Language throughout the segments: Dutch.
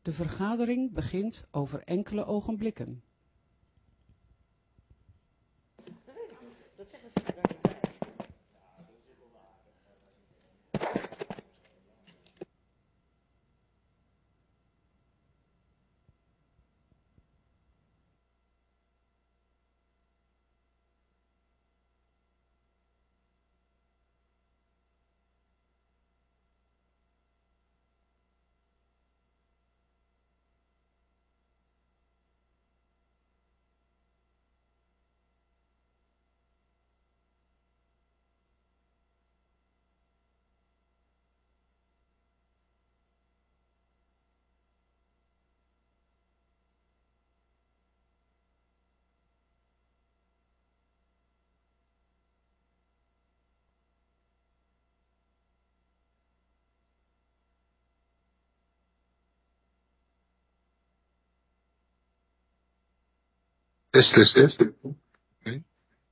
De vergadering begint over enkele ogenblikken. Dat zeggen ze er dan niet bij. Test. Okay.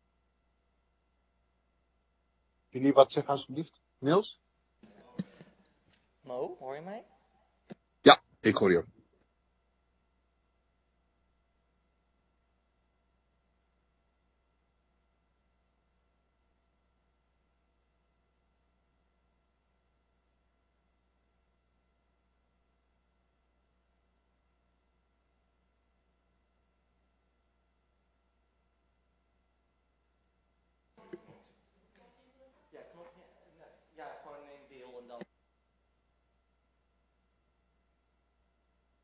Wil je wat zeggen alsjeblieft? Niels? Mo, hoor je mij? Ja, ik hoor je. Ja, knop. Ja, gewoon neem deel en dan.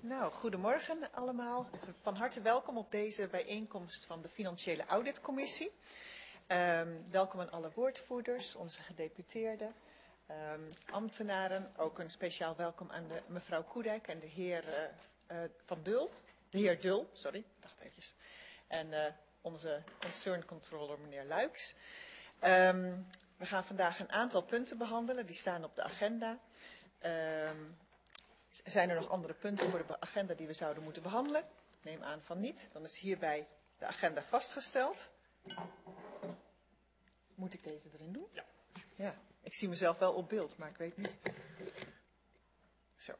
Nou, goedemorgen allemaal. Van harte welkom op deze bijeenkomst van de Financiële Auditcommissie. Welkom aan alle woordvoerders, onze gedeputeerden, ambtenaren. Ook een speciaal welkom aan de mevrouw Koedijk en de heer Van Dul. De heer Dul, sorry, wacht eventjes. En onze concern controller meneer Luiks. We gaan vandaag een aantal punten behandelen, die staan op de agenda. Zijn er nog andere punten voor de agenda die we zouden moeten behandelen? Neem aan van niet. Dan is hierbij de agenda vastgesteld. Moet ik deze erin doen? Ja. Ja, ik zie mezelf wel op beeld, maar ik weet niet. Zo.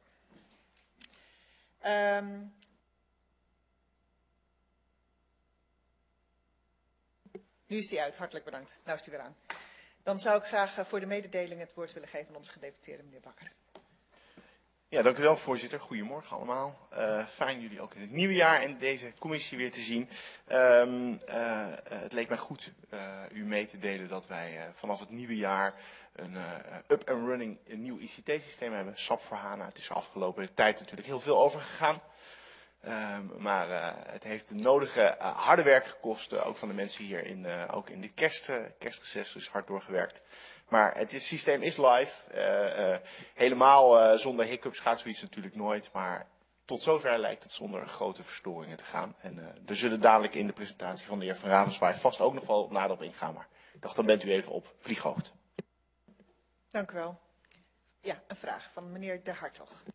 Nu is die uit, hartelijk bedankt. Nou is die weer aan. Dan zou ik graag voor de mededeling het woord willen geven aan onze gedeputeerde meneer Bakker. Ja, dank u wel, voorzitter. Goedemorgen allemaal. Fijn jullie ook in het nieuwe jaar en deze commissie weer te zien. Het leek mij goed u mee te delen dat wij vanaf het nieuwe jaar een up and running een nieuw ICT-systeem hebben. SAP voor HANA. Het is de afgelopen tijd natuurlijk heel veel overgegaan. Maar het heeft de nodige harde werk gekost, ook van de mensen hier ook in de kerstreces, dus hard doorgewerkt. Maar het systeem is live. Helemaal zonder hiccups gaat zoiets natuurlijk nooit. Maar tot zover lijkt het zonder grote verstoringen te gaan. En er zullen dadelijk in de presentatie van de heer Van Ravenswaay vast ook nog wel nader op ingaan. Maar ik dacht, dan bent u even op vlieghoogte. Dank u wel. Ja, een vraag van meneer De Hartog.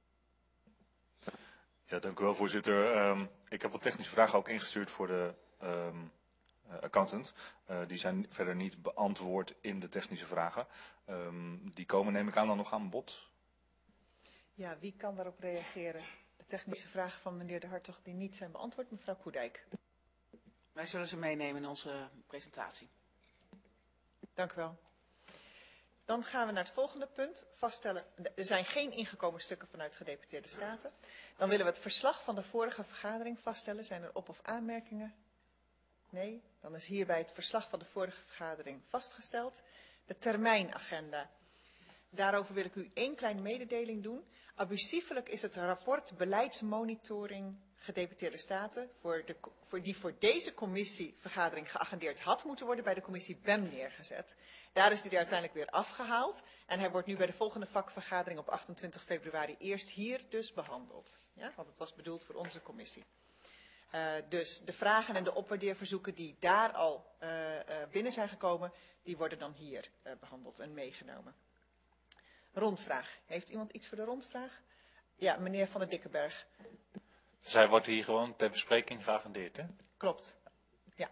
Ja, dank u wel, voorzitter. Ik heb wat technische vragen ook ingestuurd voor de accountant. Die zijn verder niet beantwoord in de technische vragen. Die komen, neem ik aan, dan nog aan bod. Ja, wie kan daarop reageren? De technische vragen van meneer De Hartog die niet zijn beantwoord, mevrouw Koedijk. Wij zullen ze meenemen in onze presentatie. Dank u wel. Dan gaan we naar het volgende punt. Vaststellen, er zijn geen ingekomen stukken vanuit gedeputeerde staten. Dan willen we het verslag van de vorige vergadering vaststellen. Zijn er op- of aanmerkingen? Nee. Dan is hierbij het verslag van de vorige vergadering vastgesteld. De termijnagenda. Daarover wil ik u één kleine mededeling doen. Abusiefelijk is het rapport beleidsmonitoring gedeputeerde staten die voor deze commissievergadering geagendeerd had moeten worden bij de commissie BEM neergezet. Daar is die uiteindelijk weer afgehaald en hij wordt nu bij de volgende vakvergadering op 28 februari eerst hier dus behandeld. Ja, want het was bedoeld voor onze commissie. Dus de vragen en de opwaardeerverzoeken die daar al binnen zijn gekomen, die worden dan hier behandeld en meegenomen. Rondvraag. Heeft iemand iets voor de rondvraag? Ja, meneer Van der Dikkenberg. Zij wordt hier gewoon ter bespreking geagendeerd, hè? Klopt. Ja.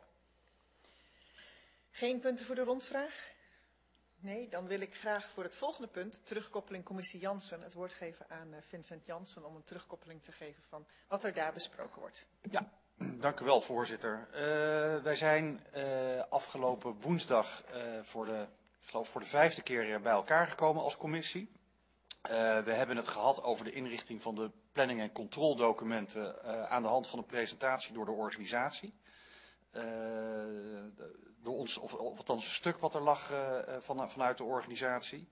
Geen punten voor de rondvraag? Nee, dan wil ik graag voor het volgende punt, terugkoppeling commissie Jansen, het woord geven aan Vincent Jansen om een terugkoppeling te geven van wat er daar besproken wordt. Ja, dank u wel, voorzitter. Wij zijn afgelopen woensdag voor de 5e keer bij elkaar gekomen als commissie. We hebben het gehad over de inrichting van de planning- en controldocumenten aan de hand van een presentatie door de organisatie. Door ons, of althans een stuk wat er lag vanuit de organisatie.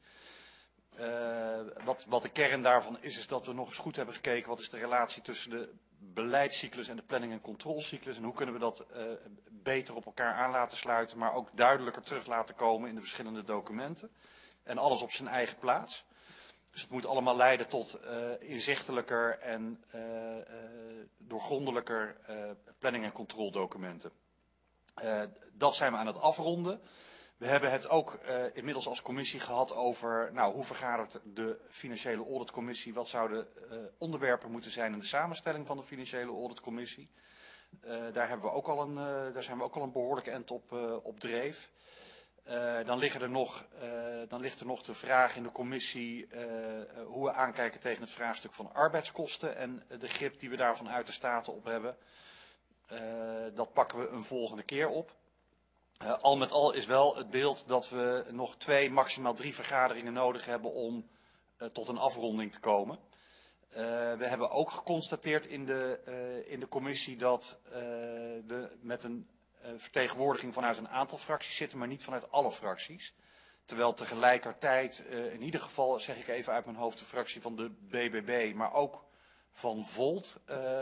Wat de kern daarvan is dat we nog eens goed hebben gekeken wat is de relatie tussen de beleidscyclus en de planning- en controlcyclus. En hoe kunnen we dat beter op elkaar aan laten sluiten, maar ook duidelijker terug laten komen in de verschillende documenten. En alles op zijn eigen plaats. Dus het moet allemaal leiden tot inzichtelijker en doorgrondelijker planning- en controldocumenten. Dat zijn we aan het afronden. We hebben het ook inmiddels als commissie gehad over hoe vergadert de financiële auditcommissie. Wat zouden onderwerpen moeten zijn in de samenstelling van de financiële auditcommissie. Daar zijn we ook al een behoorlijke end op dreef. Dan ligt er nog de vraag in de commissie hoe we aankijken tegen het vraagstuk van arbeidskosten en de grip die we daarvan uit de Staten op hebben. Dat pakken we een volgende keer op. Al met al is wel het beeld dat we nog 2, maximaal 3 vergaderingen nodig hebben om tot een afronding te komen. We hebben ook geconstateerd in de commissie dat we met een vertegenwoordiging vanuit een aantal fracties zitten, maar niet vanuit alle fracties. Terwijl tegelijkertijd, in ieder geval zeg ik even uit mijn hoofd, de fractie van de BBB, maar ook van Volt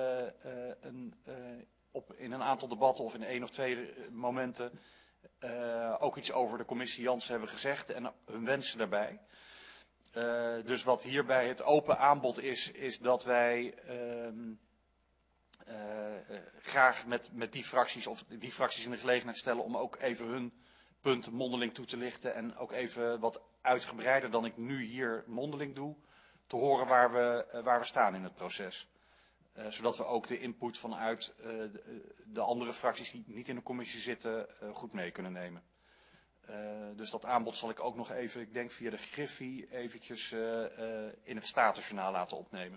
in een aantal debatten of in 1 of 2 momenten ook iets over de commissie Jansen hebben gezegd en hun wensen daarbij. Dus wat hierbij het open aanbod is dat wij graag met die fracties of die fracties in de gelegenheid stellen om ook even hun punten mondeling toe te lichten en ook even wat uitgebreider dan ik nu hier mondeling doe, te horen waar we staan in het proces. Zodat we ook de input vanuit de andere fracties die niet in de commissie zitten goed mee kunnen nemen. Dus dat aanbod zal ik ook nog even, ik denk via de Griffie, eventjes in het Statenjournaal laten opnemen.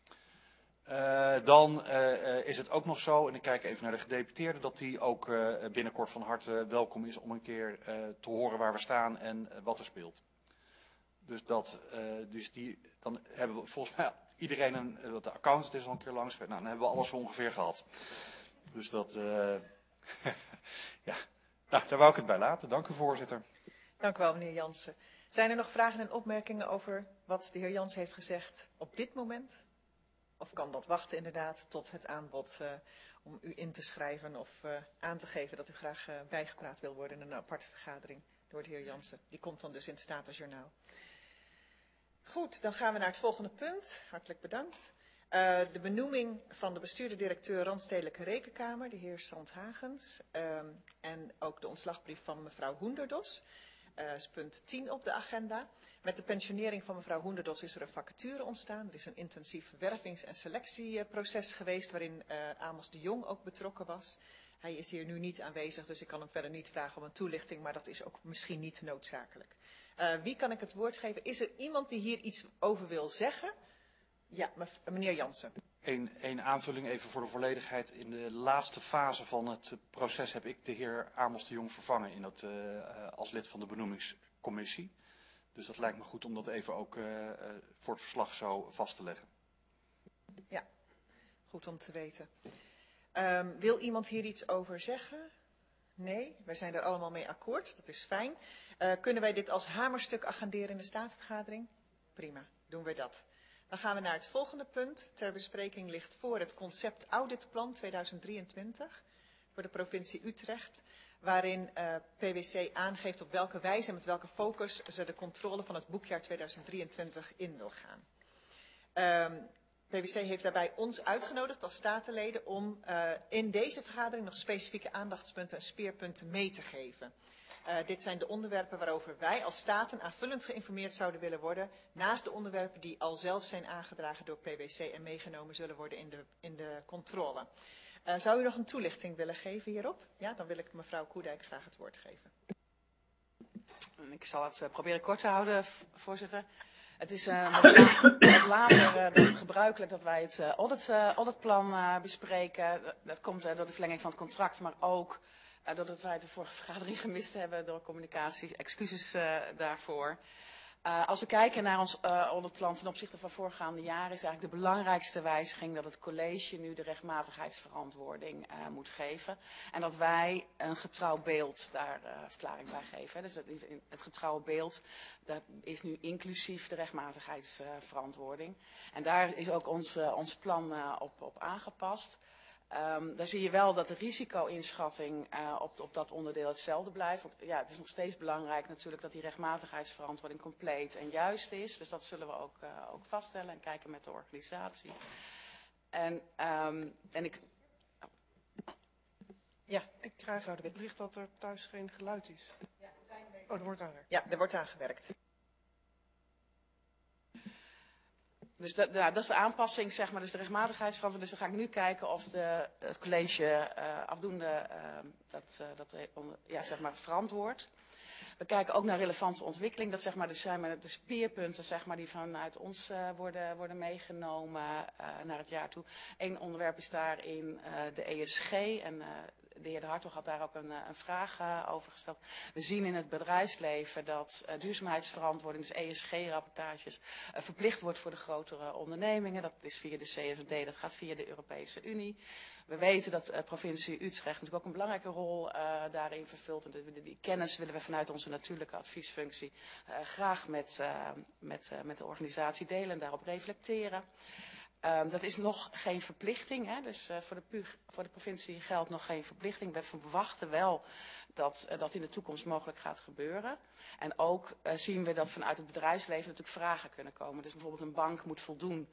Dan is het ook nog zo, en ik kijk even naar de gedeputeerde, dat die ook binnenkort van harte welkom is om een keer te horen waar we staan en wat er speelt. Dus dan hebben we volgens mij iedereen, de accountant is al een keer langs geweest, nou, dan hebben we alles ongeveer gehad. Dus dat, ja, nou, daar wou ik het bij laten. Dank u, voorzitter. Dank u wel, meneer Jansen. Zijn er nog vragen en opmerkingen over wat de heer Jansen heeft gezegd op dit moment? Of kan dat wachten inderdaad tot het aanbod om u in te schrijven of aan te geven dat u graag bijgepraat wil worden in een aparte vergadering door de heer Jansen. Die komt dan dus in het Statenjournaal. Goed, dan gaan we naar het volgende punt. Hartelijk bedankt. De benoeming van de bestuurder-directeur Randstedelijke Rekenkamer, de heer Sandhagens. En ook de ontslagbrief van mevrouw Hoenderdos. Is punt 10 op de agenda. Met de pensionering van mevrouw Hoenderdos is er een vacature ontstaan. Er is een intensief wervings- en selectieproces geweest waarin Amos de Jong ook betrokken was. Hij is hier nu niet aanwezig, dus ik kan hem verder niet vragen om een toelichting, maar dat is ook misschien niet noodzakelijk. Wie kan ik het woord geven? Is er iemand die hier iets over wil zeggen? Ja, meneer Jansen. Een aanvulling even voor de volledigheid. In de laatste fase van het proces heb ik de heer Amos de Jong vervangen als lid van de benoemingscommissie. Dus dat lijkt me goed om dat even ook voor het verslag zo vast te leggen. Ja, goed om te weten. Wil iemand hier iets over zeggen? Nee, wij zijn er allemaal mee akkoord. Dat is fijn. Kunnen wij dit als hamerstuk agenderen in de staatsvergadering? Prima, doen we dat. Dan gaan we naar het volgende punt. Ter bespreking ligt voor het concept auditplan 2023 voor de provincie Utrecht. Waarin PwC aangeeft op welke wijze en met welke focus ze de controle van het boekjaar 2023 in wil gaan. PwC heeft daarbij ons uitgenodigd als statenleden om in deze vergadering nog specifieke aandachtspunten en speerpunten mee te geven. Dit zijn de onderwerpen waarover wij als staten aanvullend geïnformeerd zouden willen worden, naast de onderwerpen die al zelf zijn aangedragen door PwC en meegenomen zullen worden in de controle. Zou u nog een toelichting willen geven hierop? Ja, dan wil ik mevrouw Koedijk graag het woord geven. Ik zal het proberen kort te houden, voorzitter. Het is wat later dan gebruikelijk dat wij het auditplan bespreken. Dat komt door de verlenging van het contract, maar ook doordat wij de vorige vergadering gemist hebben door communicatie. Excuses daarvoor. Als we kijken naar ons auditplan ten opzichte van voorgaande jaren is eigenlijk de belangrijkste wijziging dat het college nu de rechtmatigheidsverantwoording moet geven. En dat wij een getrouw beeld daar verklaring bij geven. Dus het getrouwe beeld dat is nu inclusief de rechtmatigheidsverantwoording. En daar is ook ons plan op aangepast. Daar zie je wel dat de risico-inschatting op dat onderdeel hetzelfde blijft. Want ja, het is nog steeds belangrijk natuurlijk dat die rechtmatigheidsverantwoording compleet en juist is. Dus dat zullen we ook vaststellen en kijken met de organisatie. Ja, ik krijg het bericht dat er thuis geen geluid is. Oh, er wordt aangewerkt. Ja, er wordt aangewerkt. Dus dat is de aanpassing, zeg maar, dus de rechtmatigheidsverantwoording. Dus dan ga ik nu kijken of het college afdoende zeg maar, verantwoordt. We kijken ook naar relevante ontwikkeling. Dat zeg maar, dus zijn de speerpunten zeg maar, die vanuit ons worden meegenomen naar het jaar toe. Eén onderwerp is daarin de ESG en de heer De Hartog had daar ook een vraag over gesteld. We zien in het bedrijfsleven dat duurzaamheidsverantwoording, dus ESG-rapportages, verplicht wordt voor de grotere ondernemingen. Dat is via de CSRD, dat gaat via de Europese Unie. We weten dat de provincie Utrecht natuurlijk ook een belangrijke rol daarin vervult. En die kennis willen we vanuit onze natuurlijke adviesfunctie graag met de organisatie delen en daarop reflecteren. Dat is nog geen verplichting, hè? Dus voor de provincie geldt nog geen verplichting. We verwachten wel dat dat in de toekomst mogelijk gaat gebeuren. En ook zien we dat vanuit het bedrijfsleven natuurlijk vragen kunnen komen. Dus bijvoorbeeld een bank moet voldoen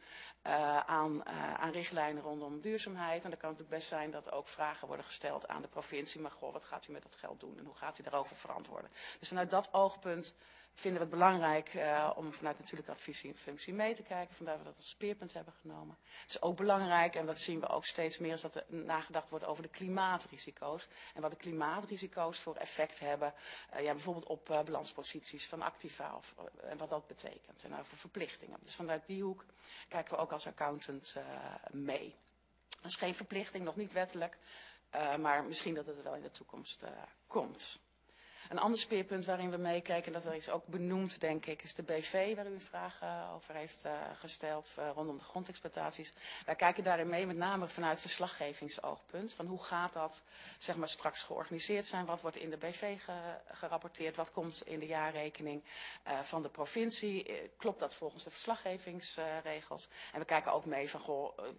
aan richtlijnen rondom duurzaamheid. En dan kan het natuurlijk best zijn dat er ook vragen worden gesteld aan de provincie. Maar goh, wat gaat u met dat geld doen en hoe gaat u daarover verantwoorden? Dus vanuit dat oogpunt vinden we het belangrijk om vanuit natuurlijke adviesfunctie mee te kijken. Vandaar dat we dat als speerpunt hebben genomen. Het is ook belangrijk, en dat zien we ook steeds meer, is dat er nagedacht wordt over de klimaatrisico's. En wat de klimaatrisico's voor effect hebben, bijvoorbeeld op balansposities van activa en wat dat betekent. En over verplichtingen. Dus vanuit die hoek kijken we ook als accountant mee. Dus geen verplichting, nog niet wettelijk, maar misschien dat het er wel in de toekomst komt. Een ander speerpunt waarin we meekijken, en dat is ook benoemd denk ik, is de BV, waar u een vraag over heeft gesteld rondom de grondexploitaties. Wij kijken daarin mee met name vanuit verslaggevingsoogpunt. Van hoe gaat dat zeg maar, straks georganiseerd zijn? Wat wordt in de BV gerapporteerd? Wat komt in de jaarrekening van de provincie? Klopt dat volgens de verslaggevingsregels? En we kijken ook mee van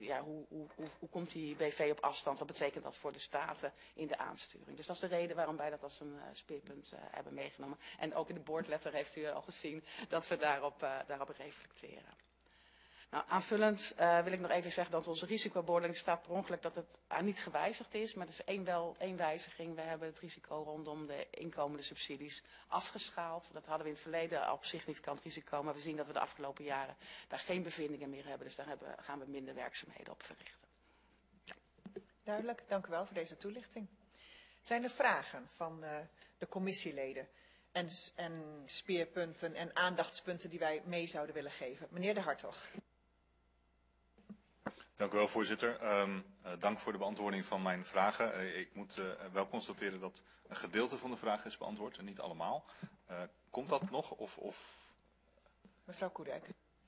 hoe komt die BV op afstand? Wat betekent dat voor de staten in de aansturing? Dus dat is de reden waarom wij dat als een speerpunt hebben meegenomen. En ook in de boardletter heeft u al gezien dat we daarop reflecteren. Nou, aanvullend wil ik nog even zeggen dat onze risicobeoordeling staat per ongeluk dat het niet gewijzigd is. Maar er is één wijziging. We hebben het risico rondom de inkomende subsidies afgeschaald. Dat hadden we in het verleden al op significant risico. Maar we zien dat we de afgelopen jaren daar geen bevindingen meer hebben. Dus daar gaan we minder werkzaamheden op verrichten. Duidelijk, dank u wel voor deze toelichting. Zijn er vragen van de commissieleden en speerpunten en aandachtspunten die wij mee zouden willen geven? Meneer De Hartog. Dank u wel, voorzitter. Dank voor de beantwoording van mijn vragen. Ik moet wel constateren dat een gedeelte van de vragen is beantwoord en niet allemaal. Komt dat nog? Mevrouw Koedijk.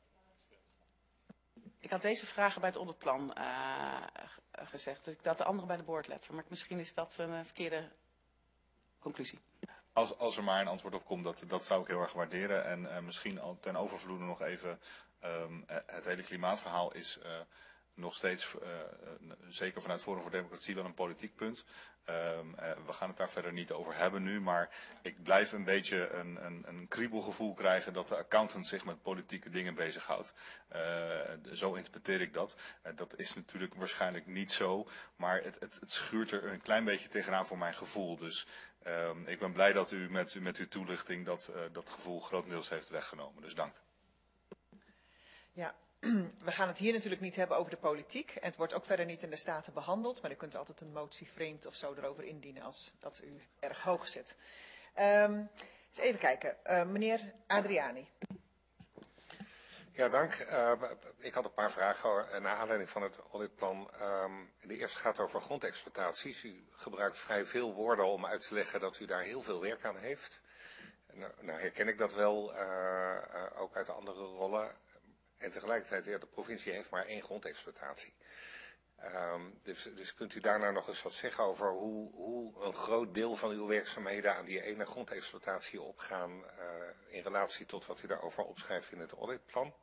Ik had deze vragen bij het onderplan gezegd. Dus ik had de andere bij de boardletter. Maar misschien is dat een verkeerde conclusie. Als er maar een antwoord op komt, dat zou ik heel erg waarderen. En misschien al ten overvloede nog even, het hele klimaatverhaal is nog steeds, zeker vanuit Forum voor Democratie, wel een politiek punt. We gaan het daar verder niet over hebben nu, maar ik blijf een beetje een kriebelgevoel krijgen dat de accountant zich met politieke dingen bezighoudt. Zo interpreteer ik dat. Dat is natuurlijk waarschijnlijk niet zo, maar het schuurt er een klein beetje tegenaan voor mijn gevoel. Dus ik ben blij dat u met uw toelichting dat gevoel grotendeels heeft weggenomen. Dus dank. Ja. We gaan het hier natuurlijk niet hebben over de politiek. En het wordt ook verder niet in de Staten behandeld. Maar u kunt altijd een motie vreemd of zo erover indienen als dat u erg hoog zit. Dus even kijken. Meneer Adriani. Ja, dank. Ik had een paar vragen naar aanleiding van het auditplan. De eerste gaat over grondexploitaties. U gebruikt vrij veel woorden om uit te leggen dat u daar heel veel werk aan heeft. Nou herken ik dat wel, ook uit de andere rollen. En tegelijkertijd, de provincie heeft maar 1 grondexploitatie. Dus kunt u daar nou nog eens wat zeggen over hoe een groot deel van uw werkzaamheden aan die ene grondexploitatie opgaan in relatie tot wat u daarover opschrijft in het auditplan?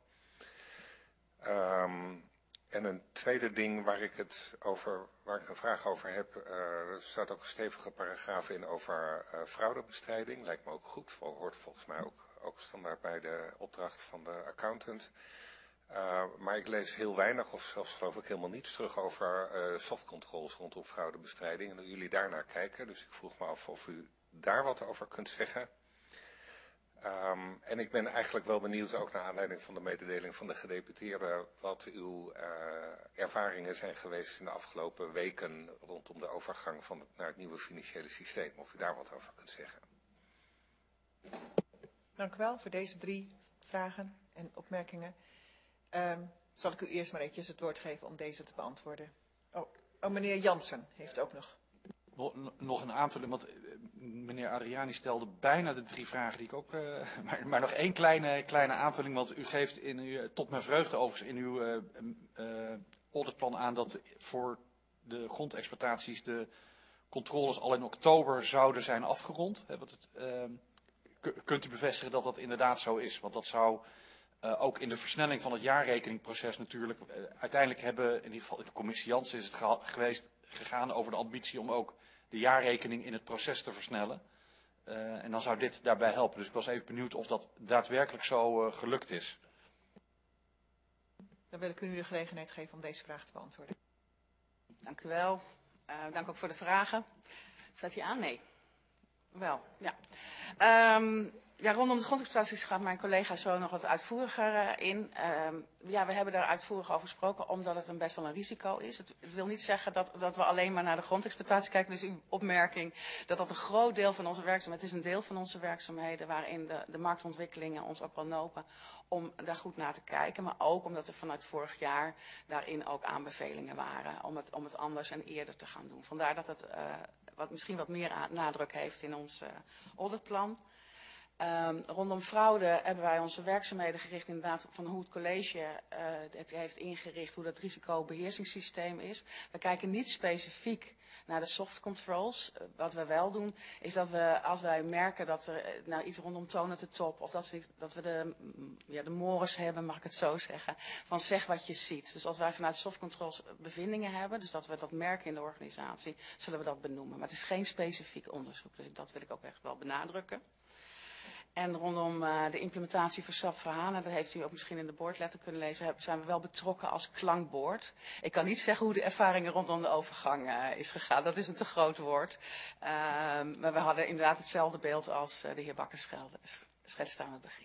En een tweede ding waar ik een vraag over heb, er staat ook een stevige paragraaf in over fraudebestrijding. Lijkt me ook goed, hoort volgens mij ook standaard bij de opdracht van de accountant. Maar ik lees heel weinig, of zelfs geloof ik helemaal niets terug over softcontrols rondom fraudebestrijding. En hoe jullie daarnaar kijken. Dus ik vroeg me af of u daar wat over kunt zeggen. En ik ben eigenlijk wel benieuwd, ook naar aanleiding van de mededeling van de gedeputeerde, wat uw ervaringen zijn geweest in de afgelopen weken rondom de overgang naar het nieuwe financiële systeem. Of u daar wat over kunt zeggen. Dank u wel voor deze 3 vragen en opmerkingen. Zal ik u eerst maar eventjes het woord geven om deze te beantwoorden. Oh, meneer Jansen heeft ook nog. Nog een aanvulling, want meneer Adriani stelde bijna de 3 vragen die ik ook... maar nog 1 kleine aanvulling, want u geeft tot mijn vreugde overigens in uw auditplan aan dat voor de grondexploitaties de controles al in oktober zouden zijn afgerond. Kunt u bevestigen dat dat inderdaad zo is? Want dat zou ook in de versnelling van het jaarrekeningproces natuurlijk. Uiteindelijk hebben, in ieder geval in de commissie Jansen is het gegaan over de ambitie om ook de jaarrekening in het proces te versnellen. En dan zou dit daarbij helpen. Dus ik was even benieuwd of dat daadwerkelijk zo gelukt is. Dan wil ik u nu de gelegenheid geven om deze vraag te beantwoorden. Dank u wel. Dank ook voor de vragen. Staat hij aan? Nee. Wel, ja. Ja, rondom de grondexploitaties gaat mijn collega zo nog wat uitvoeriger in. Ja, we hebben daar uitvoerig over gesproken, omdat het best wel een risico is. Het wil niet zeggen dat we alleen maar naar de grondexploitatie kijken. Dus uw opmerking dat een groot deel van onze werkzaamheden, het is een deel van onze werkzaamheden waarin de marktontwikkelingen ons ook wel nopen om daar goed naar te kijken. Maar ook omdat er vanuit vorig jaar daarin ook aanbevelingen waren om het anders en eerder te gaan doen. Vandaar dat het misschien wat meer nadruk heeft in ons auditplan. Rondom fraude hebben wij onze werkzaamheden gericht inderdaad van hoe het college het heeft ingericht, hoe dat risicobeheersingssysteem is. We kijken niet specifiek naar de soft controls. Wat we wel doen is dat we, als wij merken dat er iets rondom toon at the top, of dat we de mores hebben, mag ik het zo zeggen, van zeg wat je ziet. Dus als wij vanuit soft controls bevindingen hebben, dus dat we dat merken in de organisatie, zullen we dat benoemen. Maar het is geen specifiek onderzoek, dus dat wil ik ook echt wel benadrukken. En rondom de implementatie van SAP voor HANA, dat heeft u ook misschien in de boardletter kunnen lezen, zijn we wel betrokken als klankbord. Ik kan niet zeggen hoe de ervaringen rondom de overgang is gegaan, dat is een te groot woord. Maar we hadden inderdaad hetzelfde beeld als de heer Bakker schetste aan het begin.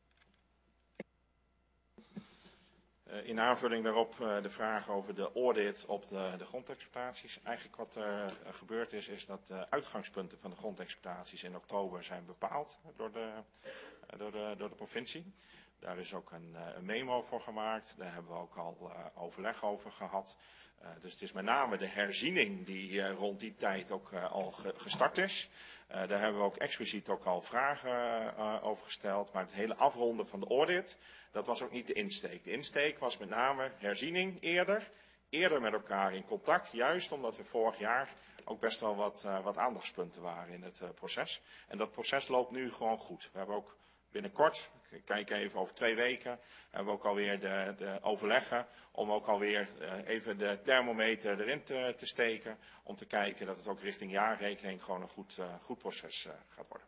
In aanvulling daarop de vraag over de audit op de grondexploitaties. Eigenlijk wat er gebeurd is dat de uitgangspunten van de grondexploitaties in oktober zijn bepaald door de provincie. Daar is ook een memo voor gemaakt. Daar hebben we ook al overleg over gehad. Dus het is met name de herziening die rond die tijd ook al gestart is. Daar hebben we ook expliciet ook al vragen over gesteld. Maar het hele afronden van de audit, dat was ook niet de insteek. De insteek was met name herziening eerder met elkaar in contact. Juist omdat er vorig jaar ook best wel wat aandachtspunten waren in het proces. En dat proces loopt nu gewoon goed. We hebben ook binnenkort, ik kijk even over 2 weken, hebben we ook alweer de overleggen om ook alweer even de thermometer erin te steken. Om te kijken dat het ook richting jaarrekening gewoon een goed proces gaat worden.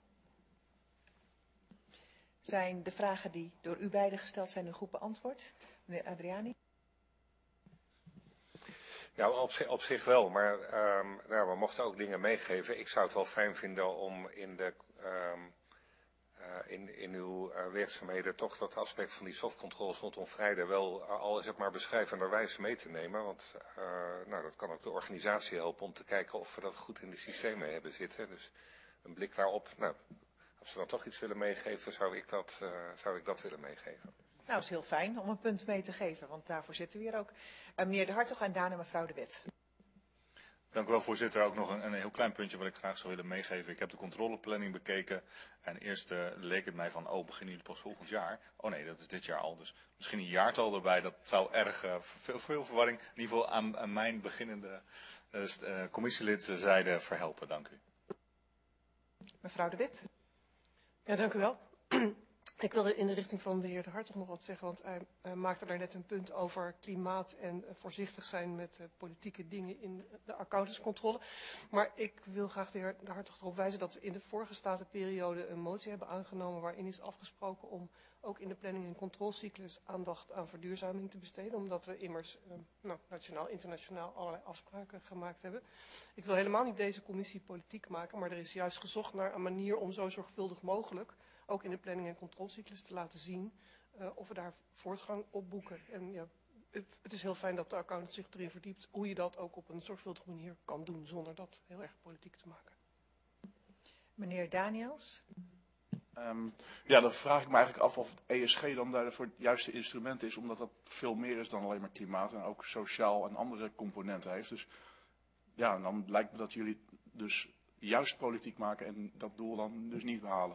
Zijn de vragen die door u beiden gesteld zijn nu goed beantwoord? Meneer Adriani? Nou, op zich wel, maar we mochten ook dingen meegeven. Ik zou het wel fijn vinden om in uw werkzaamheden toch dat aspect van die softcontroles rondom vrijdag wel, al is het maar beschrijvenderwijs, mee te nemen. Want dat kan ook de organisatie helpen om te kijken of we dat goed in de systemen hebben zitten. Dus een blik daarop. Nou, als ze dan toch iets willen meegeven, zou ik dat willen meegeven. Nou, het is heel fijn om een punt mee te geven, want daarvoor zitten we hier ook. Meneer De Hartog en daarna mevrouw De Wit. Dank u wel, voorzitter. Ook nog een heel klein puntje wat ik graag zou willen meegeven. Ik heb de controleplanning bekeken en eerst leek het mij van, beginnen jullie pas volgend jaar? Oh nee, dat is dit jaar al. Dus misschien een jaartal erbij, dat zou erg veel verwarring, in ieder geval aan mijn beginnende commissielid verhelpen. Dank u. Mevrouw De Wit. Ja, dank u wel. Ik wilde in de richting van de heer De Hartog nog wat zeggen, want hij maakte daar net een punt over klimaat en voorzichtig zijn met politieke dingen in de accountantscontrole. Maar ik wil graag de heer De Hartog erop wijzen dat we in de vorige statenperiode een motie hebben aangenomen waarin is afgesproken om ook in de planning- en controlecyclus aandacht aan verduurzaming te besteden, omdat we immers nationaal, internationaal allerlei afspraken gemaakt hebben. Ik wil helemaal niet deze commissie politiek maken, maar er is juist gezocht naar een manier om zo zorgvuldig mogelijk ook in de planning- en controlecyclus te laten zien of we daar voortgang op boeken. En ja, het is heel fijn dat de accountant zich erin verdiept hoe je dat ook op een zorgvuldige manier kan doen, zonder dat heel erg politiek te maken. Meneer Daniels. Ja, dan vraag ik me eigenlijk af of het ESG dan daarvoor het juiste instrument is, omdat dat veel meer is dan alleen maar klimaat en ook sociaal en andere componenten heeft. Dus ja, dan lijkt me dat jullie dus juist politiek maken en dat doel dan dus niet behalen.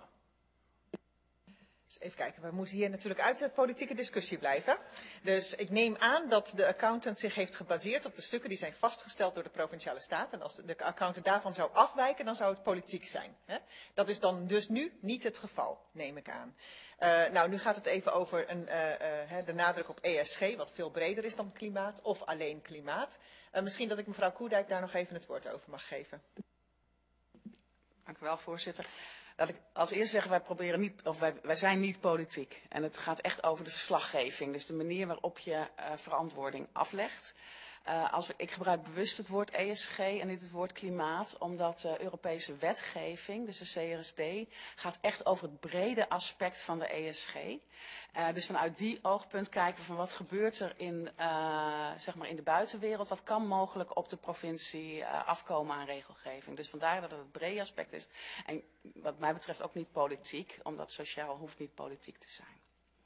Dus even kijken, we moeten hier natuurlijk uit de politieke discussie blijven. Dus ik neem aan dat de accountant zich heeft gebaseerd op de stukken die zijn vastgesteld door de Provinciale Staat. En als de accountant daarvan zou afwijken, dan zou het politiek zijn. Hè? Dat is dan dus nu niet het geval, neem ik aan. Nou, nu gaat het even over de nadruk op ESG, wat veel breder is dan klimaat, of alleen klimaat. Misschien dat ik mevrouw Koerdijk daar nog even het woord over mag geven. Dank u wel, voorzitter. Laat ik als eerst zeggen, wij zijn niet politiek. En het gaat echt over de verslaggeving. Dus de manier waarop je verantwoording aflegt. Ik gebruik bewust het woord ESG en niet het woord klimaat, omdat de Europese wetgeving, dus de CRSD, gaat echt over het brede aspect van de ESG. Dus vanuit die oogpunt kijken we van wat gebeurt er in de buitenwereld, wat kan mogelijk op de provincie afkomen aan regelgeving. Dus vandaar dat het het brede aspect is. En wat mij betreft ook niet politiek, omdat sociaal hoeft niet politiek te zijn.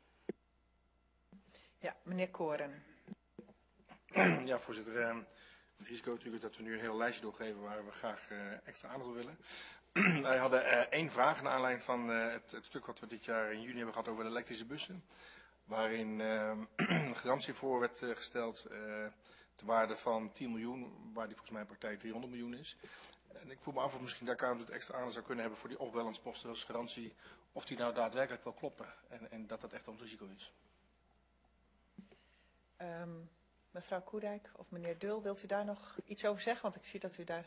Ja, meneer Koren. Ja, voorzitter. Het risico natuurlijk dat we nu een heel lijstje doorgeven waar we graag extra aandacht op willen. Wij hadden één vraag naar aanleiding van het stuk wat we dit jaar in juni hebben gehad over de elektrische bussen. Waarin garantie voor werd gesteld ter waarde van 10 miljoen, waar die volgens mij in praktijk 300 miljoen is. En ik vroeg me af of misschien daar het extra aandacht zou kunnen hebben voor die off-balance posten als garantie. Of die nou daadwerkelijk wel kloppen en dat dat echt ons risico is. Mevrouw Koerdijk of meneer Dul, wilt u daar nog iets over zeggen? Want ik zie dat u daar...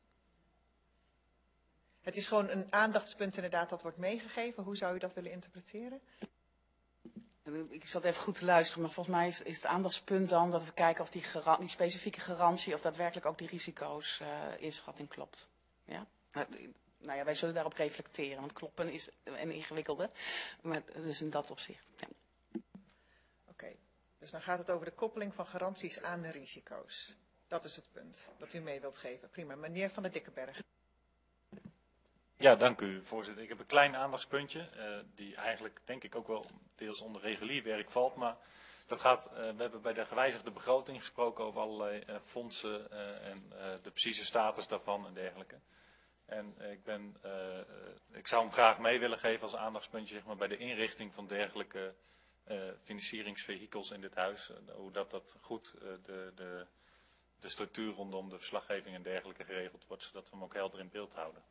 Het is gewoon een aandachtspunt inderdaad dat wordt meegegeven. Hoe zou u dat willen interpreteren? Ik zat even goed te luisteren, maar volgens mij is het aandachtspunt dan dat we kijken of die specifieke garantie of daadwerkelijk ook die risico's inschatting klopt. Ja? Nou ja, wij zullen daarop reflecteren, want kloppen is een ingewikkelde. Maar dus in dat opzicht. Ja. Oké. Dus dan gaat het over de koppeling van garanties aan de risico's. Dat is het punt dat u mee wilt geven. Prima. Meneer Van der Dikkenberg. Ja, dank u, voorzitter. Ik heb een klein aandachtspuntje, die eigenlijk denk ik ook wel deels onder regulier werk valt. Maar dat gaat, we hebben bij de gewijzigde begroting gesproken over allerlei fondsen en de precieze status daarvan en dergelijke. En ik zou hem graag mee willen geven als aandachtspuntje zeg maar, bij de inrichting van dergelijke financieringsvehikels in dit huis. Hoe dat goed de structuur rondom de verslaggeving en dergelijke geregeld wordt, zodat we hem ook helder in beeld houden.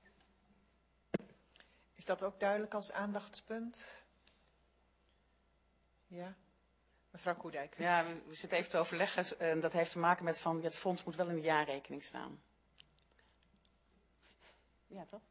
Is dat ook duidelijk als aandachtspunt? Ja. Mevrouw Koerdijk. Ja, we zitten even te overleggen. En dat heeft te maken met van het fonds moet wel in de jaarrekening staan. Ja, toch?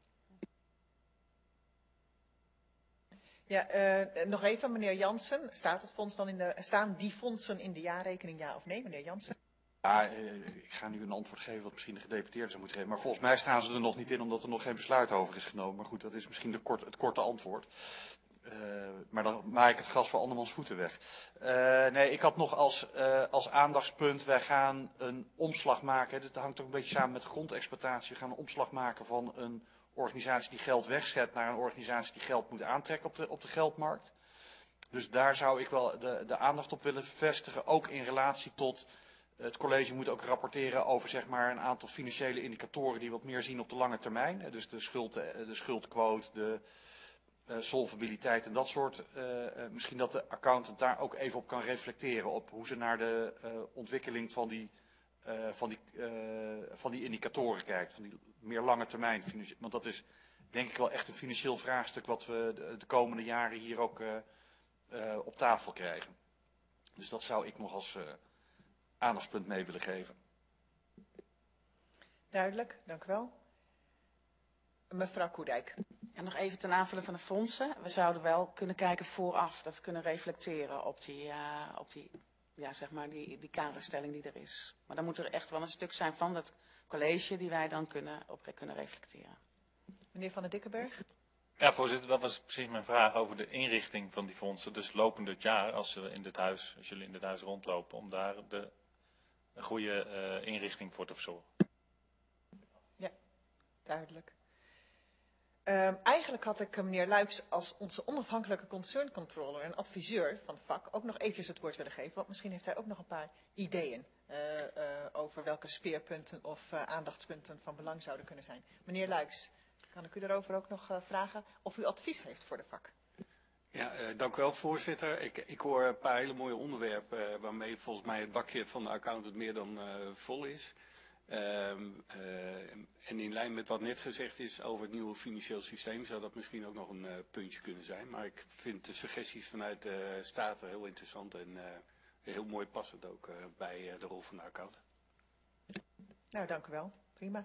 Ja, nog even, meneer Jansen. Staan die fondsen in de jaarrekening, ja of nee, meneer Jansen? Ja, ik ga nu een antwoord geven wat misschien de gedeputeerde zou moeten geven. Maar volgens mij staan ze er nog niet in omdat er nog geen besluit over is genomen. Maar goed, dat is misschien het korte antwoord. Maar dan maak ik het gras voor andermans voeten weg. Nee, ik had nog als aandachtspunt, wij gaan een omslag maken. Dit hangt ook een beetje samen met grondexploitatie. We gaan een omslag maken van een organisatie die geld wegzet naar een organisatie die geld moet aantrekken op de geldmarkt. Dus daar zou ik wel de aandacht op willen vestigen, ook in relatie tot... Het college moet ook rapporteren over zeg maar, een aantal financiële indicatoren die wat meer zien op de lange termijn. Dus de schuldquote, de solvabiliteit en dat soort. Misschien dat de accountant daar ook even op kan reflecteren op hoe ze naar de ontwikkeling van die indicatoren kijkt. Van die meer lange termijn. Want dat is denk ik wel echt een financieel vraagstuk wat we de komende jaren hier ook op tafel krijgen. Dus dat zou ik nog als... aandachtspunt mee willen geven. Duidelijk, dank u wel. Mevrouw Koerdijk. En nog even ten aanvulling van de fondsen. We zouden wel kunnen kijken vooraf, dat we kunnen reflecteren op die kaderstelling die er is. Maar dan moet er echt wel een stuk zijn van het college die wij dan op kunnen reflecteren. Meneer Van der Dikkenberg. Ja, voorzitter, dat was precies mijn vraag over de inrichting van die fondsen. Dus lopend het jaar, als jullie in dit huis rondlopen, om daar een goede inrichting voor te verzorgen. Ja, duidelijk. Eigenlijk had ik meneer Luijks als onze onafhankelijke concern controller en adviseur van het vak ook nog eventjes het woord willen geven. Want misschien heeft hij ook nog een paar ideeën over welke speerpunten of aandachtspunten van belang zouden kunnen zijn. Meneer Luijks, kan ik u daarover ook nog vragen of u advies heeft voor de vak? Ja, dank u wel, voorzitter. Ik hoor een paar hele mooie onderwerpen waarmee volgens mij het bakje van de accountant meer dan vol is. En in lijn met wat net gezegd is over het nieuwe financieel systeem zou dat misschien ook nog een puntje kunnen zijn. Maar ik vind de suggesties vanuit de Staten heel interessant en heel mooi passend ook bij de rol van de accountant. Nou, dank u wel. Prima.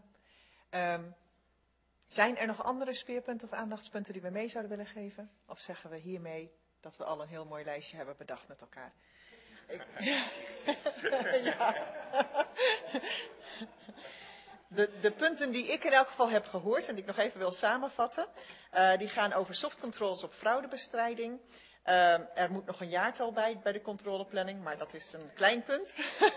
Zijn er nog andere speerpunten of aandachtspunten die we mee zouden willen geven? Of zeggen we hiermee dat we al een heel mooi lijstje hebben bedacht met elkaar? Ja. De punten die ik in elk geval heb gehoord en die ik nog even wil samenvatten, die gaan over soft controls op fraudebestrijding. Er moet nog een jaartal bij de controleplanning, maar dat is een klein punt.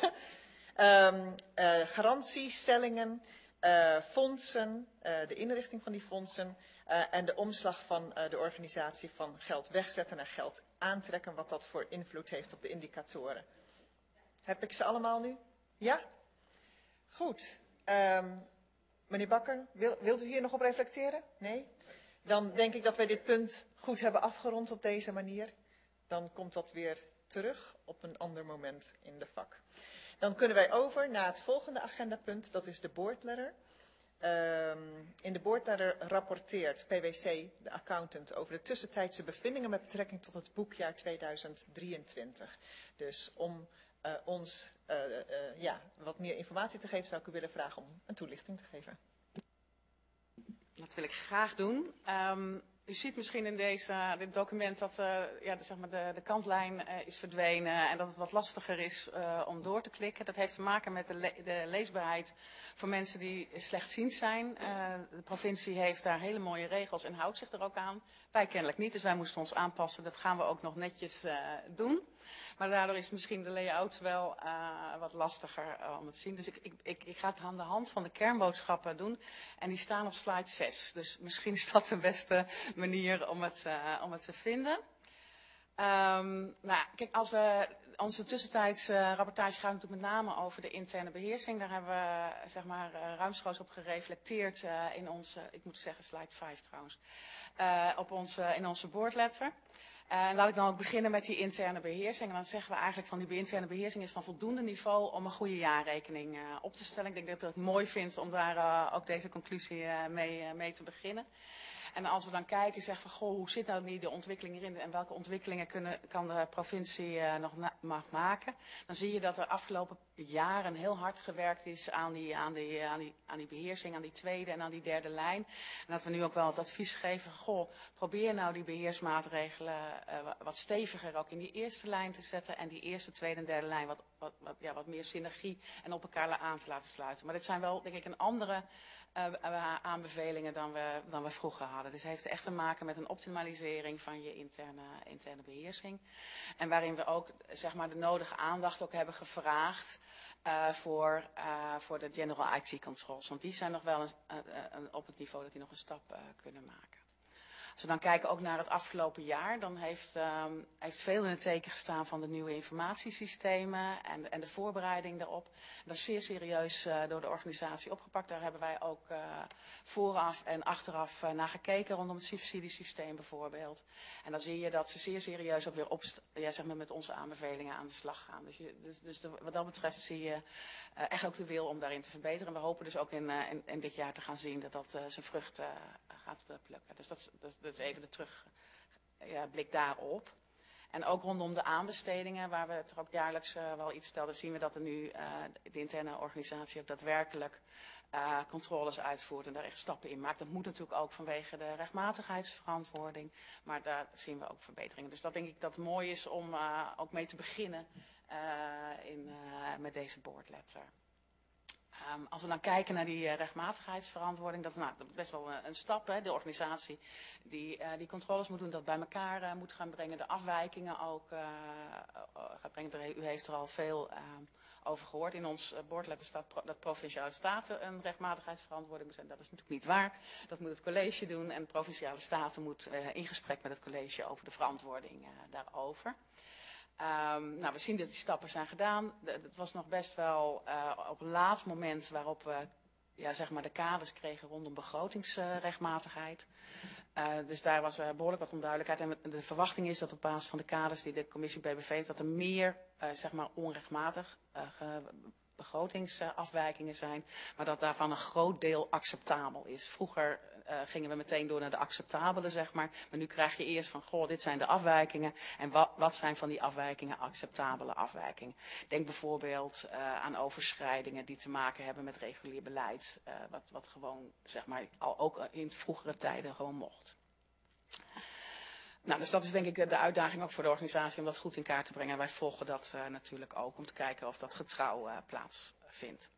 Garantiestellingen, fondsen, de inrichting van die fondsen en de omslag van de organisatie van geld wegzetten naar geld aantrekken, wat dat voor invloed heeft op de indicatoren. Heb ik ze allemaal nu? Ja? Goed. Meneer Bakker, wilt u hier nog op reflecteren? Nee? Dan denk ik dat wij dit punt goed hebben afgerond op deze manier. Dan komt dat weer terug op een ander moment in de vak. Dan kunnen wij over naar het volgende agendapunt, dat is de board letter. In de board letter rapporteert PwC, de accountant, over de tussentijdse bevindingen met betrekking tot het boekjaar 2023. Dus om ons wat meer informatie te geven, zou ik u willen vragen om een toelichting te geven. Dat wil ik graag doen. U ziet misschien in dit document dat de kantlijn is verdwenen en dat het wat lastiger is om door te klikken. Dat heeft te maken met de leesbaarheid voor mensen die slechtziend zijn. De provincie heeft daar hele mooie regels en houdt zich er ook aan. Wij kennelijk niet, dus wij moesten ons aanpassen. Dat gaan we ook nog netjes doen. Maar daardoor is misschien de layout wel wat lastiger om het te zien. Dus ik ga het aan de hand van de kernboodschappen doen. En die staan op slide 6. Dus misschien is dat de beste manier om het te vinden. Kijk, als we onze tussentijds rapportage gaat natuurlijk met name over de interne beheersing. Daar hebben we ruimschoots op gereflecteerd in onze, ik moet zeggen slide 5 trouwens, in onze boardletter. En laat ik dan ook beginnen met die interne beheersing. En dan zeggen we eigenlijk van die interne beheersing is van voldoende niveau om een goede jaarrekening op te stellen. Ik denk dat ik het mooi vind om daar ook deze conclusie mee te beginnen. En als we dan kijken, zeggen van, hoe zit nou die de ontwikkeling erin en welke ontwikkelingen kan de provincie nog maken? Dan zie je dat er afgelopen jaren heel hard gewerkt is aan die beheersing, aan die tweede en aan die derde lijn. En dat we nu ook wel het advies geven, probeer nou die beheersmaatregelen wat steviger ook in die eerste lijn te zetten en die eerste, tweede en derde lijn wat meer synergie en op elkaar aan te laten sluiten. Maar dit zijn wel, denk ik, een andere aanbevelingen dan we vroeger hadden. Dus het heeft echt te maken met een optimalisering van je interne beheersing. En waarin we ook de nodige aandacht ook hebben gevraagd voor de general IT controls. Want die zijn nog wel op het niveau dat die nog een stap kunnen maken. Als we dan kijken ook naar het afgelopen jaar, dan heeft veel in het teken gestaan van de nieuwe informatiesystemen en de voorbereiding daarop. Dat is zeer serieus door de organisatie opgepakt. Daar hebben wij ook vooraf en achteraf naar gekeken rondom het subsidiesysteem bijvoorbeeld. En dan zie je dat ze zeer serieus ook weer met onze aanbevelingen aan de slag gaan. Dus wat dat betreft zie je echt ook de wil om daarin te verbeteren. En we hopen dus ook in dit jaar te gaan zien dat zijn vrucht gaat plukken. Dus dat is even de terugblik daarop. En ook rondom de aanbestedingen, waar we het er ook jaarlijks wel iets stelden, zien we dat er nu de interne organisatie ook daadwerkelijk controles uitvoert en daar echt stappen in maakt. Dat moet natuurlijk ook vanwege de rechtmatigheidsverantwoording, maar daar zien we ook verbeteringen. Dus dat denk ik dat het mooi is om ook mee te beginnen met deze boardletter. Als we dan kijken naar die rechtmatigheidsverantwoording, dat is best wel een stap. Hè? De organisatie die controles moet doen, dat bij elkaar moet gaan brengen. De afwijkingen ook gaat brengen. U heeft er al veel over gehoord. In ons boardletter staat dat provinciale staten een rechtmatigheidsverantwoording zijn. Dat is natuurlijk niet waar. Dat moet het college doen. En de provinciale staten moet in gesprek met het college over de verantwoording daarover. We zien dat die stappen zijn gedaan. Het was nog best wel op een laat moment waarop we de kaders kregen rondom begrotingsrechtmatigheid. Dus daar was behoorlijk wat onduidelijkheid. En de verwachting is dat op basis van de kaders die de commissie BBV heeft, dat er meer zeg maar onrechtmatig begrotingsafwijkingen zijn, maar dat daarvan een groot deel acceptabel is. Vroeger gingen we meteen door naar de acceptabele, zeg maar nu krijg je eerst van, goh, dit zijn de afwijkingen en wat zijn van die afwijkingen acceptabele afwijkingen. Denk bijvoorbeeld aan overschrijdingen die te maken hebben met regulier beleid, wat gewoon, zeg maar, al ook in vroegere tijden gewoon mocht. Nou, dus dat is denk ik de uitdaging ook voor de organisatie om dat goed in kaart te brengen. En wij volgen dat natuurlijk ook om te kijken of dat getrouw plaatsvindt.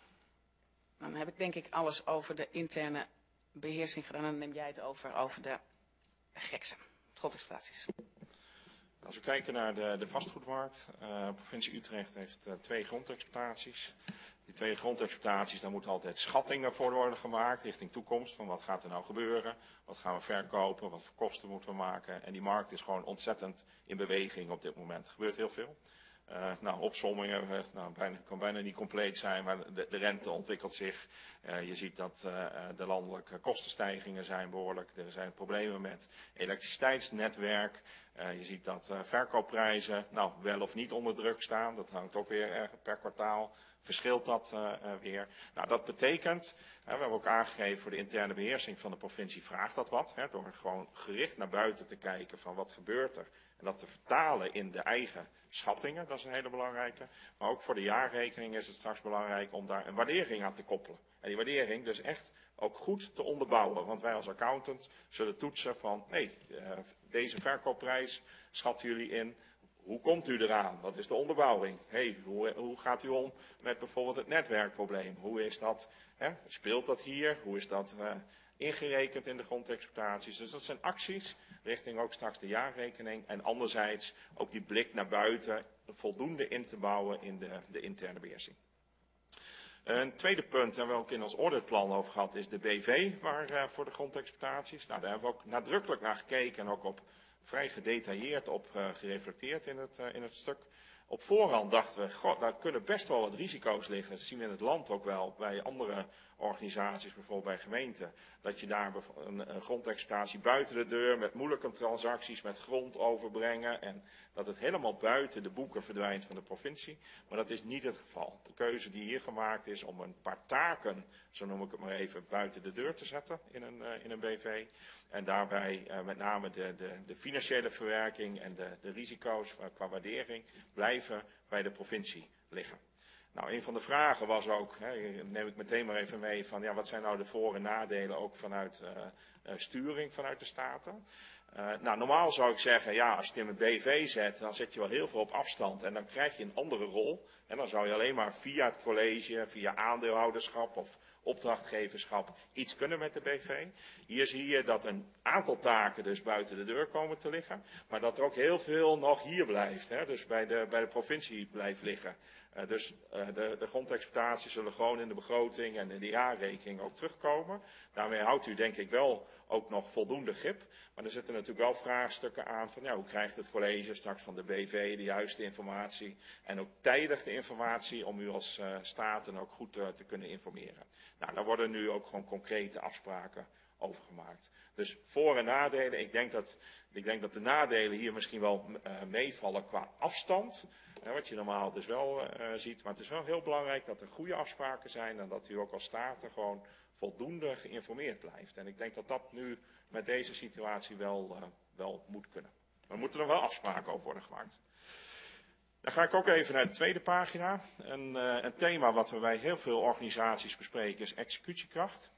Dan heb ik denk ik alles over de interne beheersing gedaan. Dan neem jij het over de GEXen, grondexploitaties. Als we kijken naar de vastgoedmarkt, provincie Utrecht heeft 2 grondexploitaties. Die 2 grondexploitaties, daar moeten altijd schattingen voor worden gemaakt richting toekomst. Van wat gaat er nou gebeuren, wat gaan we verkopen, wat voor kosten moeten we maken. En die markt is gewoon ontzettend in beweging op dit moment. Er gebeurt heel veel. Opsommingen kan bijna niet compleet zijn, maar de rente ontwikkelt zich. Je ziet dat de landelijke kostenstijgingen zijn behoorlijk. Er zijn problemen met elektriciteitsnetwerk. Je ziet dat verkoopprijzen wel of niet onder druk staan. Dat hangt ook weer per kwartaal. Verschilt dat weer. Nou, dat betekent, we hebben ook aangegeven voor de interne beheersing van de provincie vraagt dat wat. Door gewoon gericht naar buiten te kijken van wat gebeurt er. En dat te vertalen in de eigen schattingen, dat is een hele belangrijke. Maar ook voor de jaarrekening is het straks belangrijk om daar een waardering aan te koppelen. En die waardering dus echt ook goed te onderbouwen. Want wij als accountant zullen toetsen van, deze verkoopprijs schatten jullie in. Hoe komt u eraan? Wat is de onderbouwing? Hoe gaat u om met bijvoorbeeld het netwerkprobleem? Hoe is dat? Speelt dat hier? Hoe is dat ingerekend in de grondexploitaties? Dus dat zijn acties richting ook straks de jaarrekening. En anderzijds ook die blik naar buiten voldoende in te bouwen in de interne beheersing. Een tweede punt, daar hebben we ook in ons auditplan over gehad, is de BV voor de grondexploitaties. Nou, daar hebben we ook nadrukkelijk naar gekeken en ook op vrij gedetailleerd op gereflecteerd in het stuk. Op voorhand dachten we, god, daar kunnen best wel wat risico's liggen. Dat zien we in het land ook wel, bij andere organisaties, bijvoorbeeld bij gemeenten. Dat je daar een grondexploitatie buiten de deur, met moeilijke transacties, met grond overbrengen. En dat het helemaal buiten de boeken verdwijnt van de provincie. Maar dat is niet het geval. De keuze die hier gemaakt is om een paar taken, zo noem ik het maar even, buiten de deur te zetten in een BV. En daarbij met name de financiële verwerking en de risico's qua waardering blijven bij de provincie liggen. Nou, een van de vragen was ook, neem ik meteen maar even mee, van ja, wat zijn nou de voor- en nadelen ook vanuit sturing vanuit de Staten? Normaal zou ik zeggen, ja, als je het in een BV zet, dan zet je wel heel veel op afstand en dan krijg je een andere rol. En dan zou je alleen maar via het college, via aandeelhouderschap of opdrachtgeverschap iets kunnen met de BV. Hier zie je dat een aantal taken dus buiten de deur komen te liggen, maar dat er ook heel veel nog hier blijft, dus bij de provincie blijft liggen. Dus de grondexploitaties zullen gewoon in de begroting en in de jaarrekening ook terugkomen. Daarmee houdt u denk ik wel ook nog voldoende grip. Maar er zitten natuurlijk wel vraagstukken aan van hoe krijgt het college straks van de BV de juiste informatie. En ook tijdig de informatie om u als staten ook goed te kunnen informeren. Nou, daar worden nu ook gewoon concrete afspraken over gemaakt. Dus voor- en nadelen, ik denk dat de nadelen hier misschien wel meevallen qua afstand. Wat je normaal dus wel ziet. Maar het is wel heel belangrijk dat er goede afspraken zijn en dat u ook als staten gewoon voldoende geïnformeerd blijft. En ik denk dat dat nu met deze situatie wel moet kunnen. Maar er moeten er wel afspraken over worden gemaakt. Dan ga ik ook even naar de tweede pagina. Een thema wat we bij heel veel organisaties bespreken is executiekracht.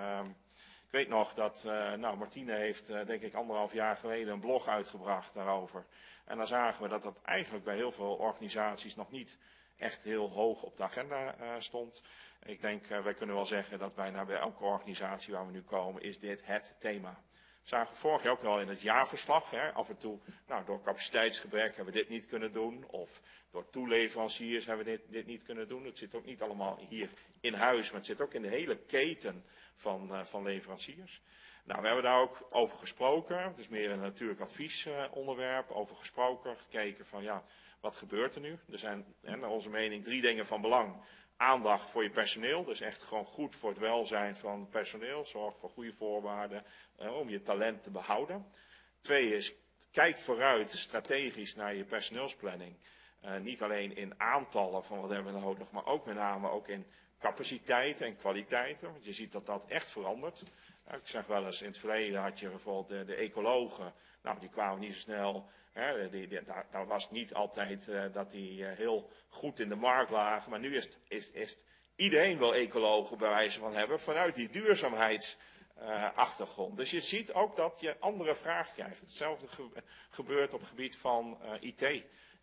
Ik weet nog dat Martine heeft denk ik 1,5 jaar geleden een blog uitgebracht daarover. En dan zagen we dat dat eigenlijk bij heel veel organisaties nog niet echt heel hoog op de agenda stond. Ik denk, wij kunnen wel zeggen dat bijna bij elke organisatie waar we nu komen, is dit het thema. Zagen we vorig jaar ook wel in het jaarverslag. Af en toe, door capaciteitsgebrek hebben we dit niet kunnen doen. Of door toeleveranciers hebben we dit niet kunnen doen. Het zit ook niet allemaal hier in huis, maar het zit ook in de hele keten van leveranciers. Nou, we hebben daar ook over gesproken. Het is meer een natuurlijk adviesonderwerp. Over gesproken, gekeken van wat gebeurt er nu? Er zijn naar onze mening 3 dingen van belang. Aandacht voor je personeel, dus echt gewoon goed voor het welzijn van het personeel. Zorg voor goede voorwaarden om je talent te behouden. 2 is, kijk vooruit strategisch naar je personeelsplanning. Niet alleen in aantallen van wat hebben we nodig, maar ook met name ook in capaciteit en kwaliteiten. Want je ziet dat dat echt verandert. Ik zeg wel eens, in het verleden had je bijvoorbeeld de ecologen. Nou, die kwamen niet zo snel. Daar was niet altijd dat die heel goed in de markt lagen. Maar nu is iedereen wil ecologen bij wijze van hebben vanuit die duurzaamheidsachtergrond. Dus je ziet ook dat je andere vragen krijgt. Hetzelfde gebeurt op het gebied van IT.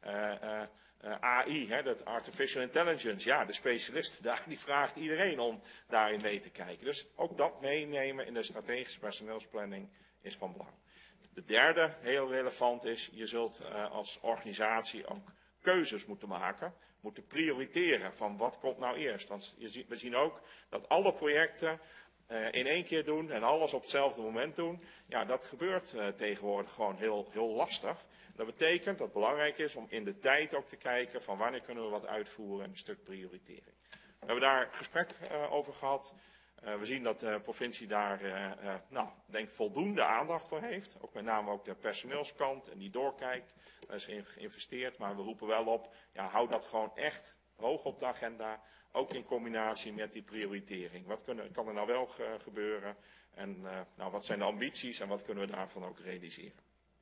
AI, dat Artificial Intelligence. Ja, de specialisten daar, die vraagt iedereen om daarin mee te kijken. Dus ook dat meenemen in de strategische personeelsplanning is van belang. De derde, heel relevant is, je zult als organisatie ook keuzes moeten maken, moeten prioriteren van wat komt nou eerst. Want we zien ook dat alle projecten in één keer doen en alles op hetzelfde moment doen. Ja, dat gebeurt tegenwoordig gewoon heel lastig. Dat betekent dat het belangrijk is om in de tijd ook te kijken van wanneer kunnen we wat uitvoeren en een stuk prioritering. We hebben daar gesprek over gehad. We zien dat de provincie daar denk voldoende aandacht voor heeft. Ook met name ook de personeelskant en die doorkijkt. Daar is geïnvesteerd, maar we roepen wel op, ja, hou dat gewoon echt hoog op de agenda. Ook in combinatie met die prioritering. Wat kan er nou wel gebeuren? En wat zijn de ambities en wat kunnen we daarvan ook realiseren?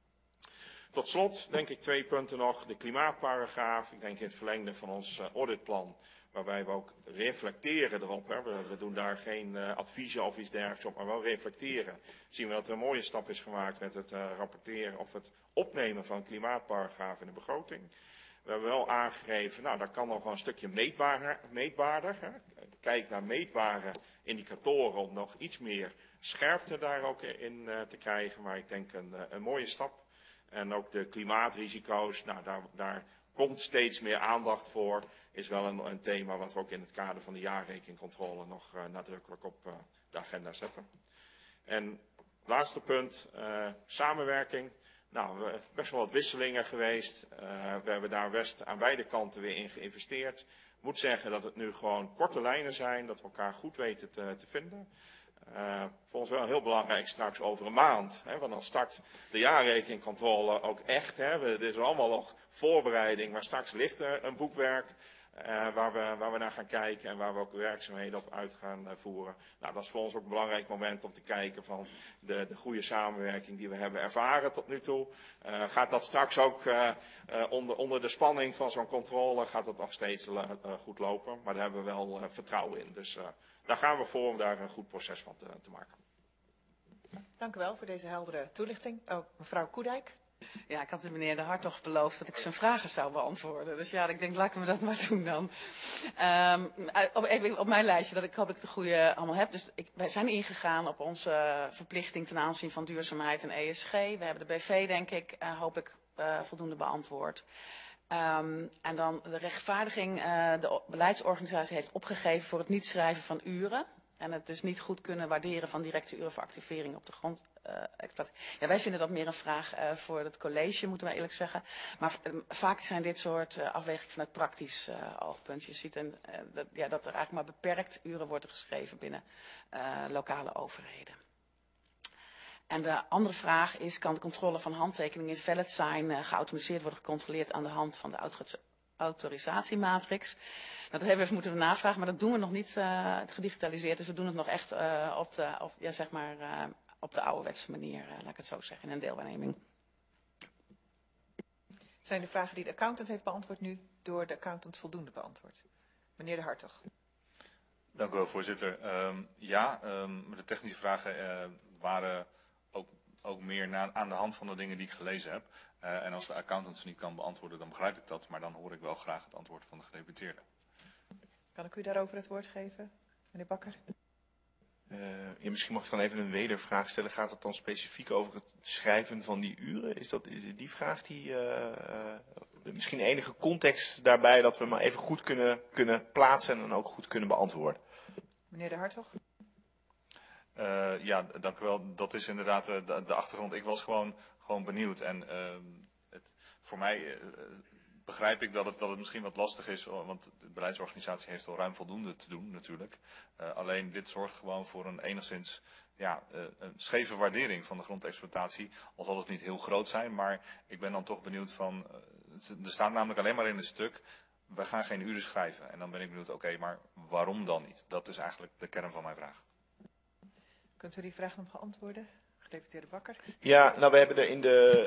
Tot slot denk ik 2 punten nog. De klimaatparagraaf. Ik denk in het verlengde van ons auditplan. Waarbij we ook reflecteren erop. Hè. We doen daar geen adviezen of iets dergelijks op, maar wel reflecteren. Zien we dat er een mooie stap is gemaakt met het rapporteren of het opnemen van een klimaatparagraaf in de begroting. We hebben wel aangegeven, nou dat kan nog wel een stukje meetbaarder. Hè. Kijk naar meetbare indicatoren om nog iets meer scherpte daar ook in te krijgen. Maar ik denk een mooie stap. En ook de klimaatrisico's, nou daar komt steeds meer aandacht voor. Is wel een thema wat we ook in het kader van de jaarrekeningcontrole nog nadrukkelijk op de agenda zetten. En laatste punt, samenwerking. Nou, best wel wat wisselingen geweest. We hebben daar best aan beide kanten weer in geïnvesteerd. Ik moet zeggen dat het nu gewoon korte lijnen zijn, dat we elkaar goed weten te vinden. Voor ons wel heel belangrijk straks over een maand. Hè, want dan start de jaarrekeningcontrole ook echt. Dit is allemaal nog voorbereiding, maar straks ligt er een boekwerk waar we naar gaan kijken en waar we ook werkzaamheden op uit gaan voeren. Nou, dat is voor ons ook een belangrijk moment om te kijken van de goede samenwerking die we hebben ervaren tot nu toe. Gaat dat straks ook onder de spanning van zo'n controle, gaat dat nog steeds goed lopen. Maar daar hebben we wel vertrouwen in. Dus daar gaan we voor om daar een goed proces van te maken. Dank u wel voor deze heldere toelichting. Mevrouw Koedijk. Ja, ik had de meneer De Hartog beloofd dat ik zijn vragen zou beantwoorden. Dus ja, ik denk, laten we dat maar doen dan. Even op mijn lijstje, dat ik hoop dat ik de goede allemaal heb. Dus wij zijn ingegaan op onze verplichting ten aanzien van duurzaamheid en ESG. We hebben de BV, denk ik, hoop ik, voldoende beantwoord. En dan de rechtvaardiging. De beleidsorganisatie heeft opgegeven voor het niet schrijven van uren. En het dus niet goed kunnen waarderen van directe uren voor activering op de grond. Ja, wij vinden dat meer een vraag voor het college, moeten wij eerlijk zeggen. Maar vaak zijn dit soort afwegingen vanuit praktisch oogpunt. Je ziet dat er eigenlijk maar beperkt uren worden geschreven binnen lokale overheden. En de andere vraag is, kan de controle van handtekeningen in valid sign geautomatiseerd worden gecontroleerd aan de hand van de autorisatiematrix? Nou, dat hebben we even moeten navragen, maar dat doen we nog niet gedigitaliseerd. Dus we doen het nog echt op de ouderwetse manier, laat ik het zo zeggen, in een deelwaarneming. Zijn de vragen die de accountant heeft beantwoord nu door de accountant voldoende beantwoord? Meneer De Hartog. Dank u wel, voorzitter. De technische vragen waren ook meer aan de hand van de dingen die ik gelezen heb. En als de accountant ze niet kan beantwoorden, dan begrijp ik dat. Maar dan hoor ik wel graag het antwoord van de gedeputeerde. Kan ik u daarover het woord geven, meneer Bakker? Misschien mag ik dan even een wedervraag stellen. Gaat het dan specifiek over het schrijven van die uren? Is die vraag die misschien enige context daarbij dat we maar even goed kunnen plaatsen en ook goed kunnen beantwoorden? Meneer De Hartog? Dank u wel. Dat is inderdaad de achtergrond. Ik was gewoon benieuwd. En voor mij begrijp ik dat het misschien wat lastig is, want de beleidsorganisatie heeft al ruim voldoende te doen natuurlijk. Alleen dit zorgt gewoon voor een enigszins een scheve waardering van de grondexploitatie. Al zal het niet heel groot zijn, maar ik ben dan toch benieuwd van, het Er staat namelijk alleen maar in het stuk, we gaan geen uren schrijven. En dan ben ik benieuwd, oké, maar waarom dan niet? Dat is eigenlijk de kern van mijn vraag. Kunt u die vraag nog beantwoorden? Gedeputeerde Bakker. Ja, nou we hebben er in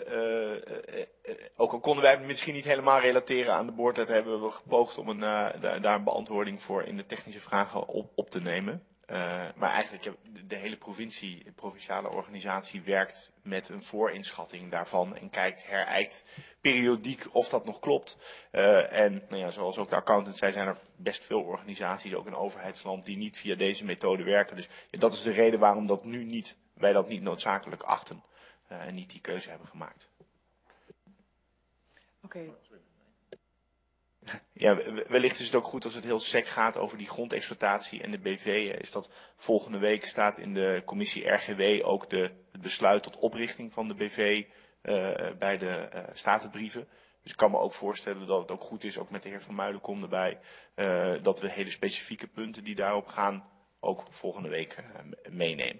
ook al konden wij het misschien niet helemaal relateren aan de boordwet, hebben we gepoogd om daar een beantwoording voor in de technische vragen op te nemen. Maar eigenlijk de hele provinciale organisatie werkt met een voorinschatting daarvan en herijkt periodiek of dat nog klopt. En nou ja, zoals ook de accountant zei, zijn er best veel organisaties, ook in overheidsland, die niet via deze methode werken. Dus ja, dat is de reden waarom wij dat niet noodzakelijk achten en niet die keuze hebben gemaakt. Oké. Ja, wellicht is het ook goed als het heel sec gaat over die grondexploitatie en de BV. Is dat volgende week staat in de commissie RGW ook het besluit tot oprichting van de BV bij de statenbrieven. Dus ik kan me ook voorstellen dat het ook goed is, ook met de heer Van Meulenkom erbij, dat we hele specifieke punten die daarop gaan ook volgende week meenemen.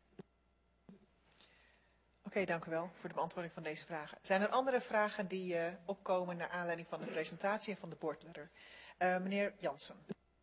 Oké, dank u wel voor de beantwoording van deze vragen. Zijn er andere vragen die opkomen naar aanleiding van de presentatie en van de boardletter? Meneer Jansen.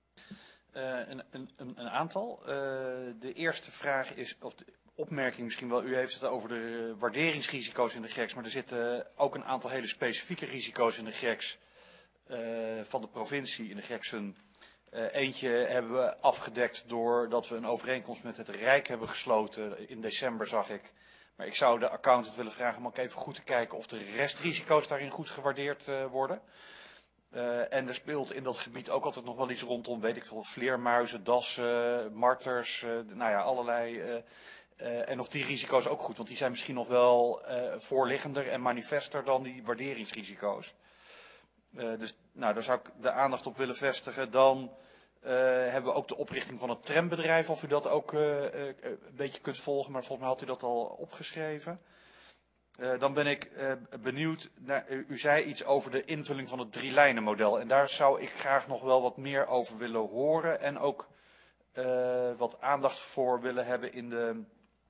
Een aantal. De eerste vraag is, of de opmerking misschien wel, u heeft het over de waarderingsrisico's in de GEX, maar er zitten ook een aantal hele specifieke risico's in de GEX van de provincie in de GEXen. Eentje hebben we afgedekt doordat we een overeenkomst met het Rijk hebben gesloten. In december zag ik. Maar ik zou de accountant willen vragen om ook even goed te kijken of de restrisico's daarin goed gewaardeerd worden. En er speelt in dat gebied ook altijd nog wel iets rondom, weet ik veel, vleermuizen, dassen, marters, nou ja, allerlei. En of die risico's ook goed, want die zijn misschien nog wel voorliggender en manifester dan die waarderingsrisico's. Dus nou, daar zou ik de aandacht op willen vestigen. Dan hebben we ook de oprichting van het trambedrijf, of u dat ook een beetje kunt volgen, maar volgens mij had u dat al opgeschreven. Dan ben ik benieuwd, u zei iets over de invulling van het drielijnenmodel en daar zou ik graag nog wel wat meer over willen horen en ook wat aandacht voor willen hebben in de,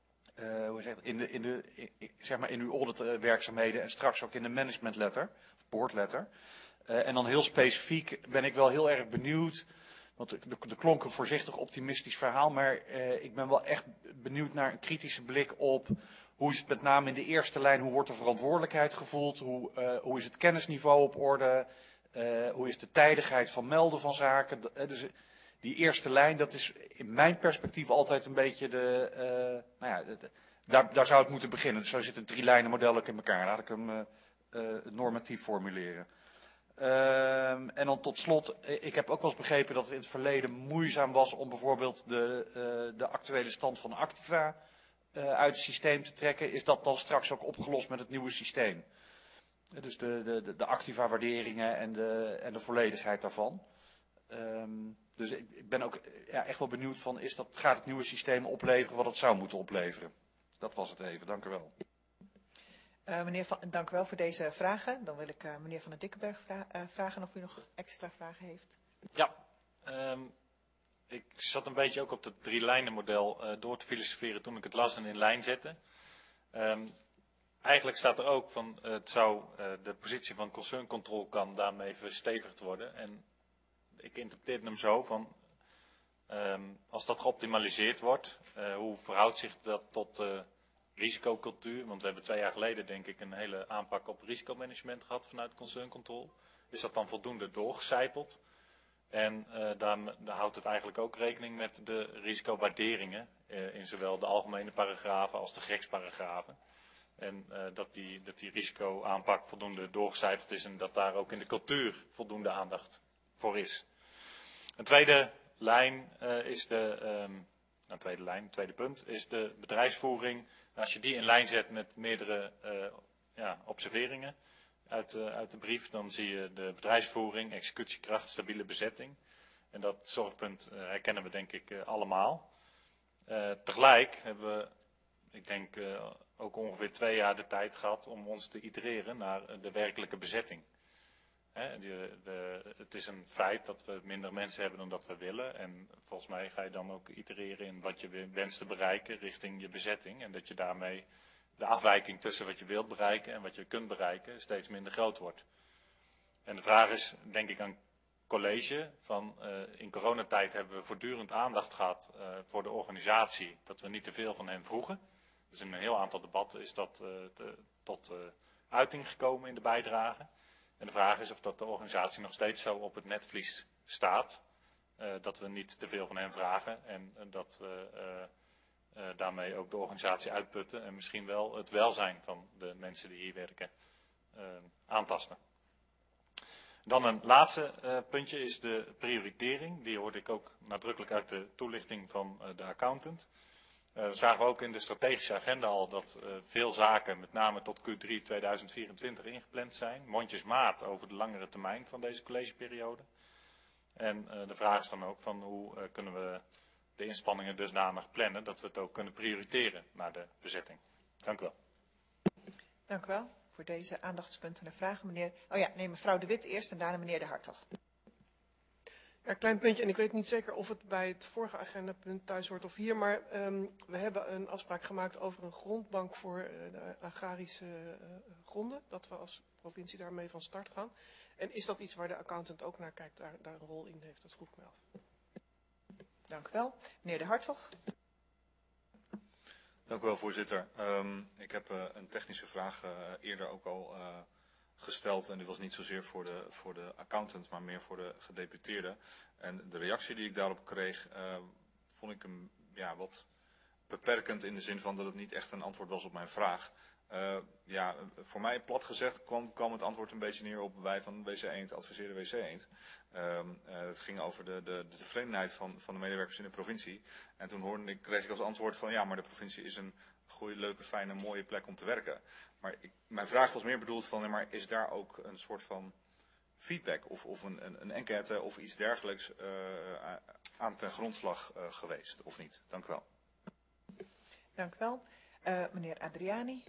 zeg maar in uw auditwerkzaamheden en straks ook in de managementletter, of boardletter. En dan heel specifiek ben ik wel heel erg benieuwd, want er klonk een voorzichtig optimistisch verhaal, maar ik ben wel echt benieuwd naar een kritische blik op hoe is het met name in de eerste lijn, hoe wordt de verantwoordelijkheid gevoeld, hoe is het kennisniveau op orde, hoe is de tijdigheid van melden van zaken. Dus die eerste lijn, dat is in mijn perspectief altijd een beetje daar zou het moeten beginnen. Dus zo zit het drielijnenmodel ook in elkaar. Laat ik hem normatief formuleren. En dan tot slot, ik heb ook wel eens begrepen dat het in het verleden moeizaam was om bijvoorbeeld de actuele stand van Activa uit het systeem te trekken. Is dat dan straks ook opgelost met het nieuwe systeem? Dus de Activa-waarderingen en de volledigheid daarvan. Dus ik ben ook echt wel benieuwd van, gaat het nieuwe systeem opleveren wat het zou moeten opleveren? Dat was het even, dank u wel. Dank u wel voor deze vragen. Dan wil ik meneer Van der Dikkenberg vragen of u nog extra vragen heeft. Ja, ik zat een beetje ook op het drielijnenmodel door te filosoferen toen ik het las en in lijn zette. Eigenlijk staat er ook van, de positie van concern control kan daarmee verstevigd worden. En ik interpreteer hem zo van, als dat geoptimaliseerd wordt, hoe verhoudt zich dat tot risicocultuur? Want we hebben 2 jaar geleden denk ik een hele aanpak op risicomanagement gehad vanuit concern control. Is dat dan voldoende doorgecijpeld? En dan houdt het eigenlijk ook rekening met de risicowaarderingen in zowel de algemene paragrafen als de GEX-paragrafen. En dat die risicoaanpak voldoende doorgecijpeld is en dat daar ook in de cultuur voldoende aandacht voor is. Een tweede lijn tweede punt is de bedrijfsvoering. Als je die in lijn zet met meerdere observeringen uit de brief, dan zie je de bedrijfsvoering, executiekracht, stabiele bezetting. En dat zorgpunt herkennen we denk ik allemaal. Tegelijk hebben we, ik denk, ook ongeveer 2 jaar de tijd gehad om ons te itereren naar de werkelijke bezetting. Het is een feit dat we minder mensen hebben dan dat we willen. En volgens mij ga je dan ook itereren in wat je wenst te bereiken richting je bezetting. En dat je daarmee de afwijking tussen wat je wilt bereiken en wat je kunt bereiken steeds minder groot wordt. En de vraag is, denk ik, aan college, van in coronatijd hebben we voortdurend aandacht gehad voor de organisatie, dat we niet te veel van hen vroegen. Dus in een heel aantal debatten is dat tot uiting gekomen in de bijdrage. En de vraag is of dat de organisatie nog steeds zo op het netvlies staat, dat we niet te veel van hen vragen en dat we daarmee ook de organisatie uitputten en misschien wel het welzijn van de mensen die hier werken aantasten. Dan een laatste puntje is de prioritering. Die hoorde ik ook nadrukkelijk uit de toelichting van de accountant. Zagen we ook in de strategische agenda al dat veel zaken, met name tot Q3 2024, ingepland zijn. Mondjesmaat over de langere termijn van deze collegeperiode. En de vraag is dan ook van hoe kunnen we de inspanningen dusdanig plannen dat we het ook kunnen prioriteren naar de bezetting. Dank u wel. Dank u wel voor deze aandachtspunten en vragen. Mevrouw De Wit eerst en daarna meneer De Hartog. Ja, klein puntje. En ik weet niet zeker of het bij het vorige agendapunt thuis hoort of hier. Maar we hebben een afspraak gemaakt over een grondbank voor de agrarische gronden. Dat we als provincie daarmee van start gaan. En is dat iets waar de accountant ook naar kijkt, daar een rol in heeft? Dat vroeg ik me af. Dank u wel. Meneer De Hartog. Dank u wel, voorzitter. Ik heb een technische vraag eerder ook al gesteld. En die was niet zozeer voor de accountant, maar meer voor de gedeputeerde. En de reactie die ik daarop kreeg, vond ik hem wat beperkend in de zin van dat het niet echt een antwoord was op mijn vraag. Voor mij plat gezegd kwam het antwoord een beetje neer op wij van WC Eend adviseren WC Eend. Het ging over de tevredenheid van de medewerkers in de provincie. En toen kreeg ik als antwoord van ja, maar de provincie is een goede, leuke, fijne, mooie plek om te werken. Maar mijn vraag was meer bedoeld van, maar is daar ook een soort van feedback of een enquête of iets dergelijks aan ten grondslag geweest of niet? Dank u wel. Dank u wel. Meneer Adriani.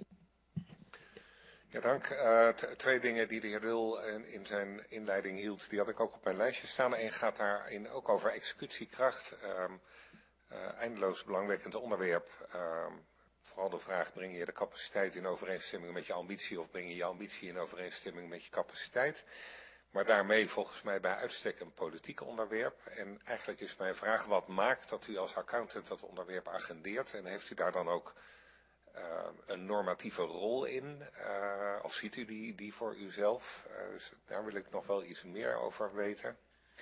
Ja, dank. Twee dingen die de heer Dul in zijn inleiding hield, die had ik ook op mijn lijstje staan. Eén gaat daarin ook over executiekracht. Eindeloos belangwekkend onderwerp. Vooral de vraag, breng je de capaciteit in overeenstemming met je ambitie of breng je je ambitie in overeenstemming met je capaciteit? Maar daarmee volgens mij bij uitstek een politiek onderwerp. En eigenlijk is mijn vraag, wat maakt dat u als accountant dat onderwerp agendeert? En heeft u daar dan ook een normatieve rol in? Of ziet u die voor uzelf? Dus daar wil ik nog wel iets meer over weten.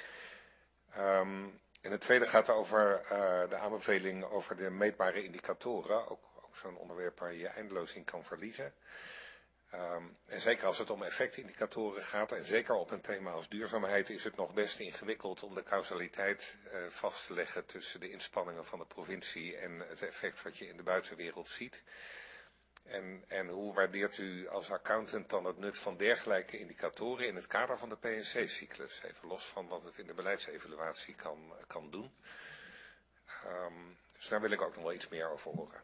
En het tweede gaat over de aanbeveling over de meetbare indicatoren. Ook zo'n onderwerp waar je je eindeloos in kan verliezen. En zeker als het om effectindicatoren gaat, en zeker op een thema als duurzaamheid, is het nog best ingewikkeld om de causaliteit vast te leggen tussen de inspanningen van de provincie en het effect wat je in de buitenwereld ziet. En hoe waardeert u als accountant dan het nut van dergelijke indicatoren in het kader van de PNC-cyclus? Even los van wat het in de beleidsevaluatie kan doen. Dus daar wil ik ook nog wel iets meer over horen.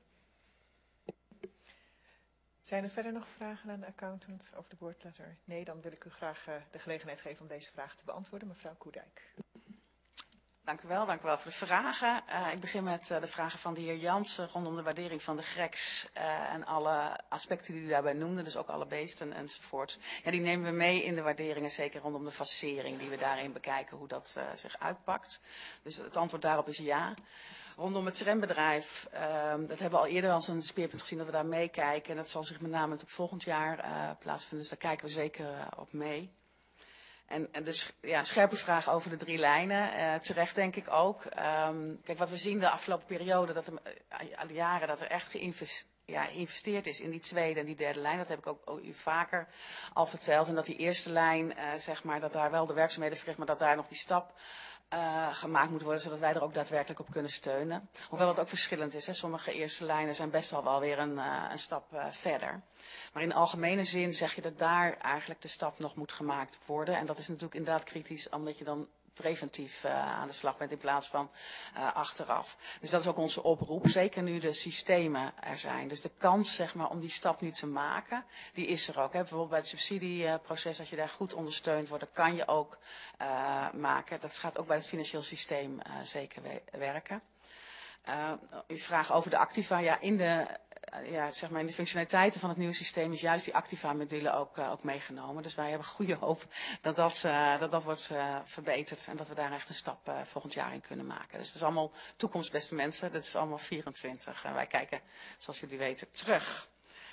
Zijn er verder nog vragen aan de accountant over de boardletter? Nee, dan wil ik u graag de gelegenheid geven om deze vraag te beantwoorden. Mevrouw Koedijk. Dank u wel voor de vragen. Ik begin met de vragen van de heer Jansen rondom de waardering van de GREX en alle aspecten die u daarbij noemde, dus ook alle beesten enzovoort. Ja, die nemen we mee in de waarderingen, zeker rondom de facering die we daarin bekijken, hoe dat zich uitpakt. Dus het antwoord daarop is ja. Rondom het trambedrijf, dat hebben we al eerder als een speerpunt gezien dat we daar meekijken. En dat zal zich met name natuurlijk volgend jaar plaatsvinden, dus daar kijken we zeker op mee. En dus ja, scherpe vraag over de 3 lijnen, terecht denk ik ook. Kijk, wat we zien de afgelopen periode, al die jaren, dat er echt geïnvesteerd is in die tweede en die derde lijn. Dat heb ik ook u vaker al verteld. En dat die eerste lijn, zeg maar, dat daar wel de werkzaamheden verricht, maar dat daar nog die stap gemaakt moet worden, zodat wij er ook daadwerkelijk op kunnen steunen. Hoewel het ook verschillend is. Hè. Sommige eerste lijnen zijn best al wel weer een stap verder. Maar in de algemene zin zeg je dat daar eigenlijk de stap nog moet gemaakt worden. En dat is natuurlijk inderdaad kritisch, omdat je dan preventief aan de slag bent in plaats van achteraf. Dus dat is ook onze oproep, zeker nu de systemen er zijn. Dus de kans, zeg maar, om die stap nu te maken, die is er ook. Hè. Bijvoorbeeld bij het subsidieproces, als je daar goed ondersteund wordt, dat kan je ook maken. Dat gaat ook bij het financieel systeem zeker werken. U vraagt over de activa. Ja, in de zeg maar in de functionaliteiten van het nieuwe systeem is juist die Activa-module ook meegenomen. Dus wij hebben goede hoop dat dat wordt verbeterd en dat we daar echt een stap volgend jaar in kunnen maken. Dus het is allemaal toekomstbeste mensen, dat is allemaal 24 en wij kijken, zoals jullie weten, terug.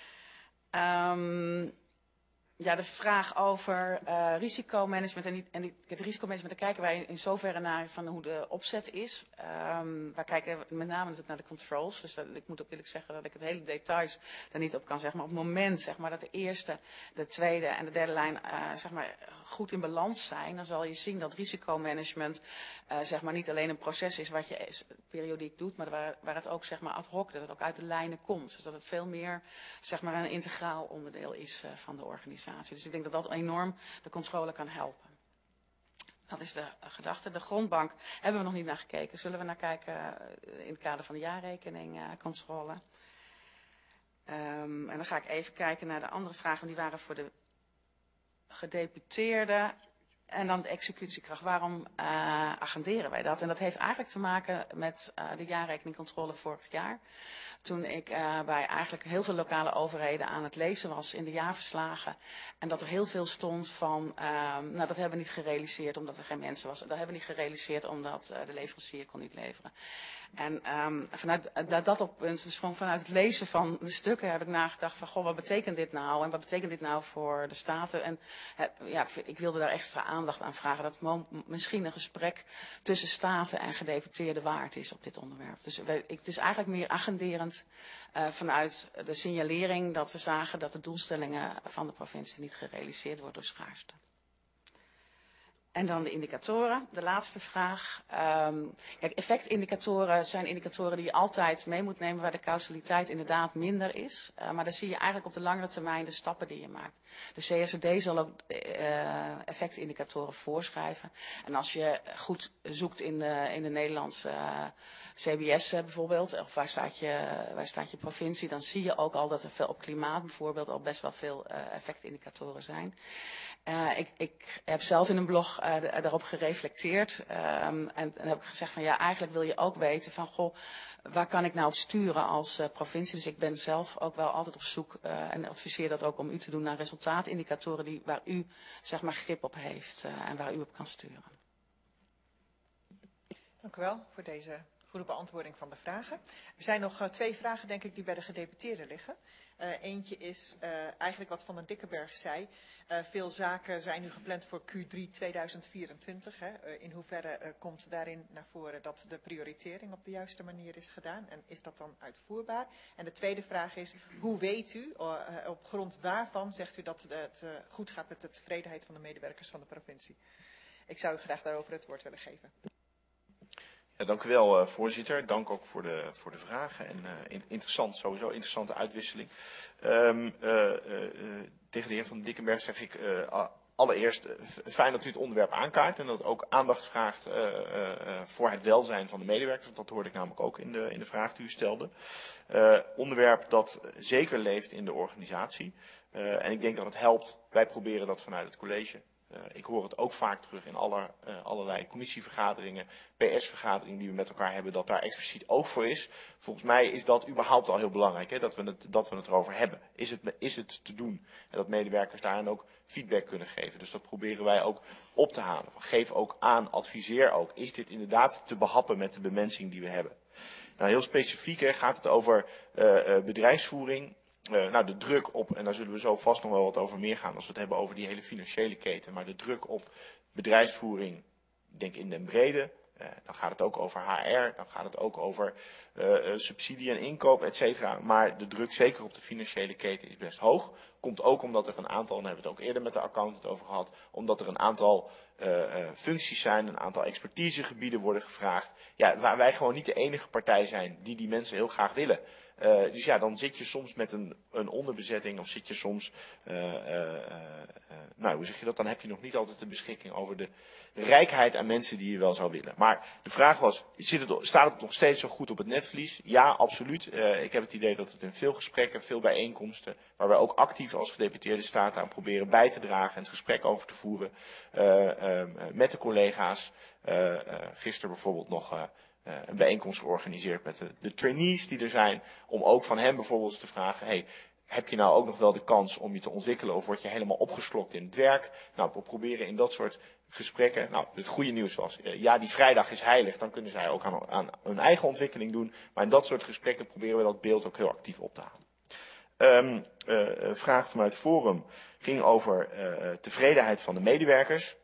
Ja, de vraag over risicomanagement en het risicomanagement, daar kijken wij in zoverre naar van hoe de opzet is. Wij kijken met name natuurlijk naar de controls. Dus ik moet ook eerlijk zeggen dat ik het hele details daar niet op kan zeggen. Maar op het moment zeg maar, dat de eerste, de tweede en de derde lijn zeg maar, goed in balans zijn, dan zal je zien dat risicomanagement zeg maar, niet alleen een proces is wat je periodiek doet, maar waar het ook zeg maar, ad hoc, dat het ook uit de lijnen komt. Dus dat het veel meer zeg maar, een integraal onderdeel is van de organisatie. Dus ik denk dat dat enorm de controle kan helpen. Dat is de gedachte. De grondbank hebben we nog niet naar gekeken. Zullen we naar kijken in het kader van de jaarrekening controle. En dan ga ik even kijken naar de andere vragen. Die waren voor de gedeputeerden. En dan de executiekracht. Waarom agenderen wij dat? En dat heeft eigenlijk te maken met de jaarrekeningcontrole vorig jaar. Toen ik bij eigenlijk heel veel lokale overheden aan het lezen was in de jaarverslagen. En dat er heel veel stond van, nou dat hebben we niet gerealiseerd omdat er geen mensen was. Dat hebben we niet gerealiseerd omdat de leverancier kon niet leveren. En vanuit dat oppunt, dus vanuit het lezen van de stukken heb ik nagedacht van, goh, wat betekent dit nou? En wat betekent dit nou voor de Staten? En ja, ik wilde daar extra aandacht aan vragen. Dat misschien een gesprek tussen Staten en gedeputeerden waard is op dit onderwerp. Dus het is eigenlijk meer agenderend vanuit de signalering dat we zagen dat de doelstellingen van de provincie niet gerealiseerd worden door schaarste. En dan de indicatoren, de laatste vraag. Kijk, effectindicatoren zijn indicatoren die je altijd mee moet nemen waar de causaliteit inderdaad minder is. Maar dan zie je eigenlijk op de langere termijn de stappen die je maakt. De CSRD zal ook effectindicatoren voorschrijven. En als je goed zoekt in de Nederlandse CBS bijvoorbeeld, of waar staat je provincie, dan zie je ook al dat er veel op klimaat bijvoorbeeld al best wel veel effectindicatoren zijn. Ik heb zelf in een blog daarop gereflecteerd en heb ik gezegd van ja, eigenlijk wil je ook weten van goh, waar kan ik nou op sturen als provincie. Dus ik ben zelf ook wel altijd op zoek en adviseer dat ook om u te doen naar resultaatindicatoren waar u zeg maar grip op heeft en waar u op kan sturen. Dank u wel voor deze goede beantwoording van de vragen. Er zijn nog 2 vragen denk ik die bij de gedeputeerden liggen. Eentje is eigenlijk wat Van den Dikkenberg zei. Veel zaken zijn nu gepland voor Q3 2024. In hoeverre komt daarin naar voren dat de prioritering op de juiste manier is gedaan? En is dat dan uitvoerbaar? En de tweede vraag is, hoe weet u, op grond waarvan zegt u dat het goed gaat met de tevredenheid van de medewerkers van de provincie? Ik zou u graag daarover het woord willen geven. Ja, dank u wel, voorzitter. Dank ook voor de vragen. En interessant, sowieso interessante uitwisseling. Tegen de heer Van Dikkenberg zeg ik allereerst fijn dat u het onderwerp aankaart en dat het ook aandacht vraagt voor het welzijn van de medewerkers. Want dat hoorde ik namelijk ook in de vraag die u stelde. Onderwerp dat zeker leeft in de organisatie. En ik denk dat het helpt. Wij proberen dat vanuit het college. Ik hoor het ook vaak terug in allerlei commissievergaderingen, PS-vergaderingen die we met elkaar hebben, dat daar expliciet oog voor is. Volgens mij is dat überhaupt al heel belangrijk, hè, dat we het erover hebben. Is het te doen? En dat medewerkers daarin ook feedback kunnen geven. Dus dat proberen wij ook op te halen. Geef ook aan, adviseer ook. Is dit inderdaad te behappen met de bemensing die we hebben? Nou, heel specifiek gaat het over bedrijfsvoering. Nou, de druk op, en daar zullen we zo vast nog wel wat over meer gaan als we het hebben over die hele financiële keten, maar de druk op bedrijfsvoering, ik denk in den brede, dan gaat het ook over HR, dan gaat het ook over subsidie en inkoop, et cetera. Maar de druk zeker op de financiële keten is best hoog. Komt ook omdat er een aantal, en daar hebben we het ook eerder met de accountant over gehad, omdat er een aantal functies zijn, een aantal expertisegebieden worden gevraagd. Ja, waar wij gewoon niet de enige partij zijn die mensen heel graag willen. Dus ja, dan zit je soms met een onderbezetting of zit je soms, nou hoe zeg je dat, dan heb je nog niet altijd de beschikking over de rijkheid aan mensen die je wel zou willen. Maar de vraag was, staat het nog steeds zo goed op het netvlies? Ja, absoluut. Ik heb het idee dat het in veel gesprekken, veel bijeenkomsten, waar wij ook actief als gedeputeerde staten aan proberen bij te dragen en het gesprek over te voeren, met de collega's. Gisteren bijvoorbeeld nog een bijeenkomst georganiseerd met de trainees die er zijn. Om ook van hen bijvoorbeeld te vragen, hey, heb je nou ook nog wel de kans om je te ontwikkelen of word je helemaal opgeslokt in het werk? Nou, we proberen in dat soort gesprekken. Nou, het goede nieuws was, ja, die vrijdag is heilig, dan kunnen zij ook aan hun eigen ontwikkeling doen. Maar in dat soort gesprekken proberen we dat beeld ook heel actief op te halen. Een vraag vanuit Forum ging over tevredenheid van de medewerkers.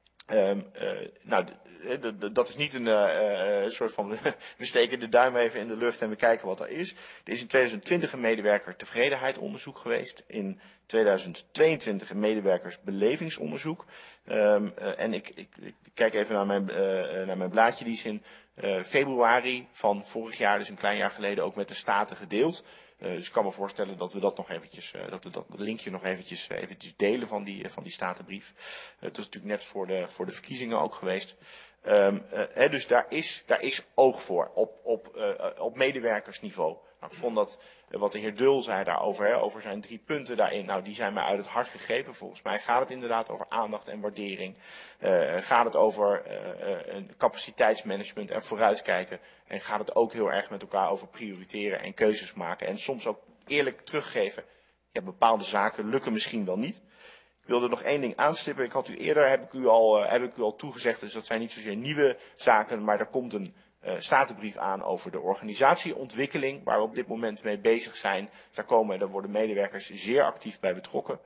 Dat is niet een soort van, we steken de duim even in de lucht en we kijken wat er is. Er is in 2020 een medewerker tevredenheidsonderzoek geweest. In 2022 een medewerkersbelevingsonderzoek. En ik kijk even naar mijn blaadje. Die is in februari van vorig jaar, dus een klein jaar geleden, ook met de Staten gedeeld. Dus ik kan me voorstellen dat we dat nog eventjes, dat linkje nog eventjes delen van die Statenbrief. Het was natuurlijk net voor de verkiezingen ook geweest. Dus daar is oog voor op medewerkersniveau. Nou, ik vond dat wat de heer Dul zei daarover, over zijn 3 punten daarin, nou die zijn mij uit het hart gegrepen. Volgens mij gaat het inderdaad over aandacht en waardering. Gaat het over capaciteitsmanagement en vooruitkijken. En gaat het ook heel erg met elkaar over prioriteren en keuzes maken. En soms ook eerlijk teruggeven. Ja, bepaalde zaken lukken misschien wel niet. Ik wilde nog 1 ding aanstippen. Ik had u eerder, heb ik u al toegezegd, dus dat zijn niet zozeer nieuwe zaken, maar er komt een Statenbrief aan over de organisatieontwikkeling, waar we op dit moment mee bezig zijn. Daar worden medewerkers zeer actief bij betrokken.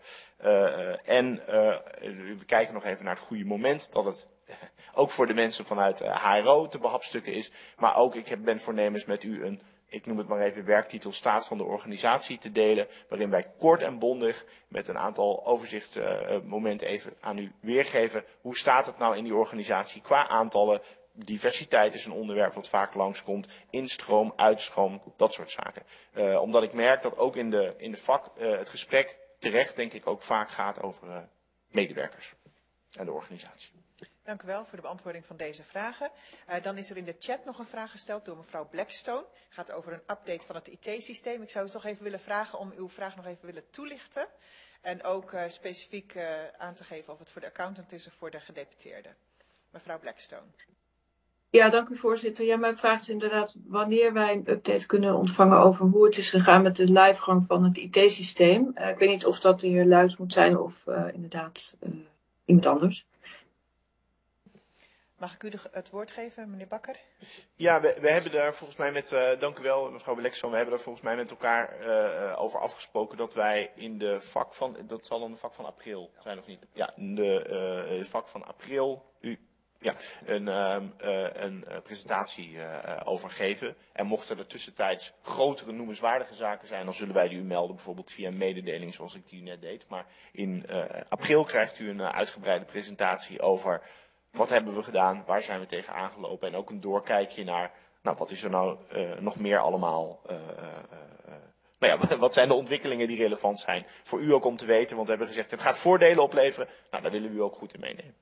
We kijken nog even naar het goede moment, dat het ook voor de mensen vanuit HRO te behapstukken is. Maar ook, ik ben voornemens met u ik noem het maar even werktitel staat van de organisatie te delen, waarin wij kort en bondig met een aantal overzichtsmomenten even aan u weergeven. Hoe staat het nou in die organisatie qua aantallen? Diversiteit is een onderwerp wat vaak langskomt. Instroom, uitstroom, dat soort zaken. Omdat ik merk dat ook in de vak het gesprek terecht denk ik ook vaak gaat over medewerkers en de organisatie. Dank u wel voor de beantwoording van deze vragen. Dan is er in de chat nog een vraag gesteld door mevrouw Blackstone. Het gaat over een update van het IT-systeem. Ik zou u toch even willen vragen om uw vraag nog even willen toelichten. En ook specifiek aan te geven of het voor de accountant is of voor de gedeputeerde. Mevrouw Blackstone. Ja, dank u voorzitter. Ja, mijn vraag is inderdaad wanneer wij een update kunnen ontvangen over hoe het is gegaan met de livegang van het IT-systeem. Ik weet niet of dat de heer Luijs moet zijn of inderdaad iemand anders. Mag ik u het woord geven, meneer Bakker? Ja, we hebben daar volgens mij dank u wel mevrouw Blackstone, we hebben daar volgens mij met elkaar over afgesproken dat wij in de vak van, dat zal een vak van april zijn of niet? Ja, in de vak van april een presentatie over geven. En mochten er tussentijds grotere noemenswaardige zaken zijn, dan zullen wij die u melden, bijvoorbeeld via een mededeling zoals ik die net deed. Maar in april krijgt u een uitgebreide presentatie over wat hebben we gedaan, waar zijn we tegen aangelopen en ook een doorkijkje naar, nou wat is er nou nog meer allemaal, wat zijn de ontwikkelingen die relevant zijn voor u ook om te weten, want we hebben gezegd het gaat voordelen opleveren, nou daar willen we u ook goed in meenemen.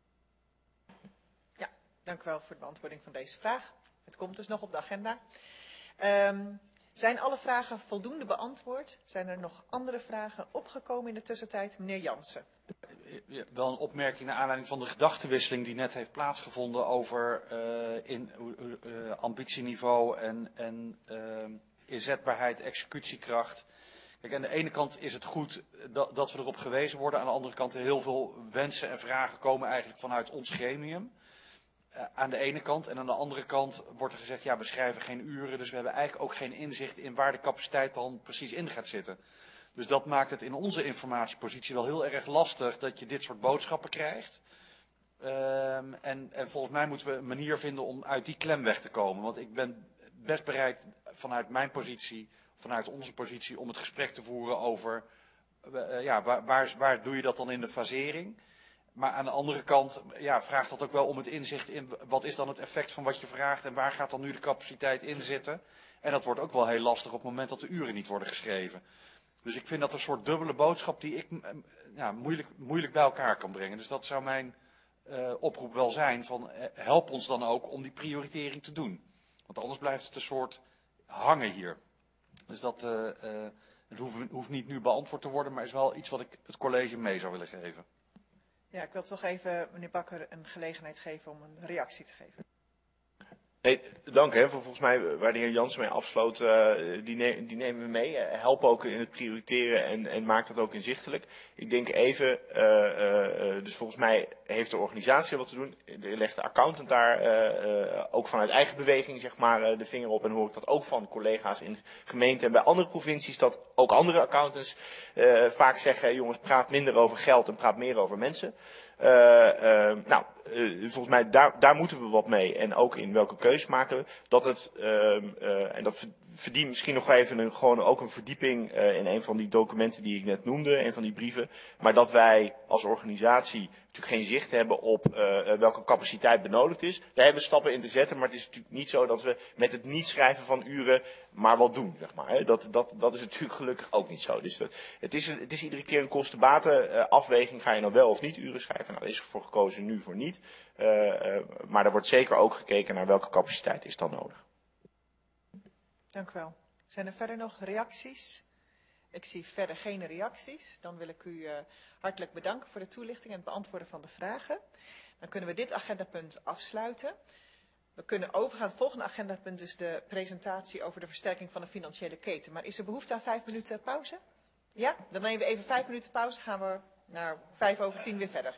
Dank u wel voor de beantwoording van deze vraag. Het komt dus nog op de agenda. Zijn alle vragen voldoende beantwoord? Zijn er nog andere vragen opgekomen in de tussentijd? Meneer Jansen. Wel een opmerking naar aanleiding van de gedachtenwisseling die net heeft plaatsgevonden over ambitieniveau en inzetbaarheid, executiekracht. Kijk, aan de ene kant is het goed dat we erop gewezen worden. Aan de andere kant heel veel wensen en vragen komen eigenlijk vanuit ons gremium. Aan de ene kant. En aan de andere kant wordt er gezegd, ja, we schrijven geen uren. Dus we hebben eigenlijk ook geen inzicht in waar de capaciteit dan precies in gaat zitten. Dus dat maakt het in onze informatiepositie wel heel erg lastig dat je dit soort boodschappen krijgt. En volgens mij moeten we een manier vinden om uit die klem weg te komen. Want ik ben best bereid vanuit mijn positie, vanuit onze positie, om het gesprek te voeren over waar doe je dat dan in de fasering. Maar aan de andere kant vraagt dat ook wel om het inzicht in wat is dan het effect van wat je vraagt en waar gaat dan nu de capaciteit in zitten. En dat wordt ook wel heel lastig op het moment dat de uren niet worden geschreven. Dus ik vind dat een soort dubbele boodschap die ik moeilijk bij elkaar kan brengen. Dus dat zou mijn oproep wel zijn van help ons dan ook om die prioritering te doen. Want anders blijft het een soort hangen hier. Dus dat het hoeft niet nu beantwoord te worden, maar is wel iets wat ik het college mee zou willen geven. Ja, ik wil toch even meneer Bakker een gelegenheid geven om een reactie te geven. Nee, dank. Volgens mij, waar de heer Jansen mee afsloot, die nemen we mee. Helpen ook in het prioriteren en maakt dat ook inzichtelijk. Ik denk even, dus volgens mij heeft de organisatie wat te doen. Er legt de accountant daar ook vanuit eigen beweging zeg maar, de vinger op. En hoor ik dat ook van collega's in gemeenten en bij andere provincies. Dat ook andere accountants vaak zeggen, jongens, praat minder over geld en praat meer over mensen. Volgens mij daar moeten we wat mee. En ook in welke keus maken we. Dat het, en dat verdient misschien nog even gewoon ook een verdieping in een van die documenten die ik net noemde. Een van die brieven. Maar dat wij als organisatie natuurlijk geen zicht hebben op welke capaciteit benodigd is. Daar hebben we stappen in te zetten. Maar het is natuurlijk niet zo dat we met het niet schrijven van uren maar wat doen. Zeg maar, hè. Dat is natuurlijk gelukkig ook niet zo. Dus het is iedere keer een kosten-baten afweging. Ga je nou wel of niet uren schrijven? Nou, daar is voor gekozen, nu voor niet. Maar er wordt zeker ook gekeken naar welke capaciteit is dan nodig. Dank u wel. Zijn er verder nog reacties? Ik zie verder geen reacties. Dan wil ik u hartelijk bedanken voor de toelichting en het beantwoorden van de vragen. Dan kunnen we dit agendapunt afsluiten. We kunnen overgaan. Het volgende agendapunt is de presentatie over de versterking van de financiële keten. Maar is er behoefte aan 5 minuten pauze? Ja, dan nemen we even 5 minuten pauze. Gaan we naar 9:05 weer verder.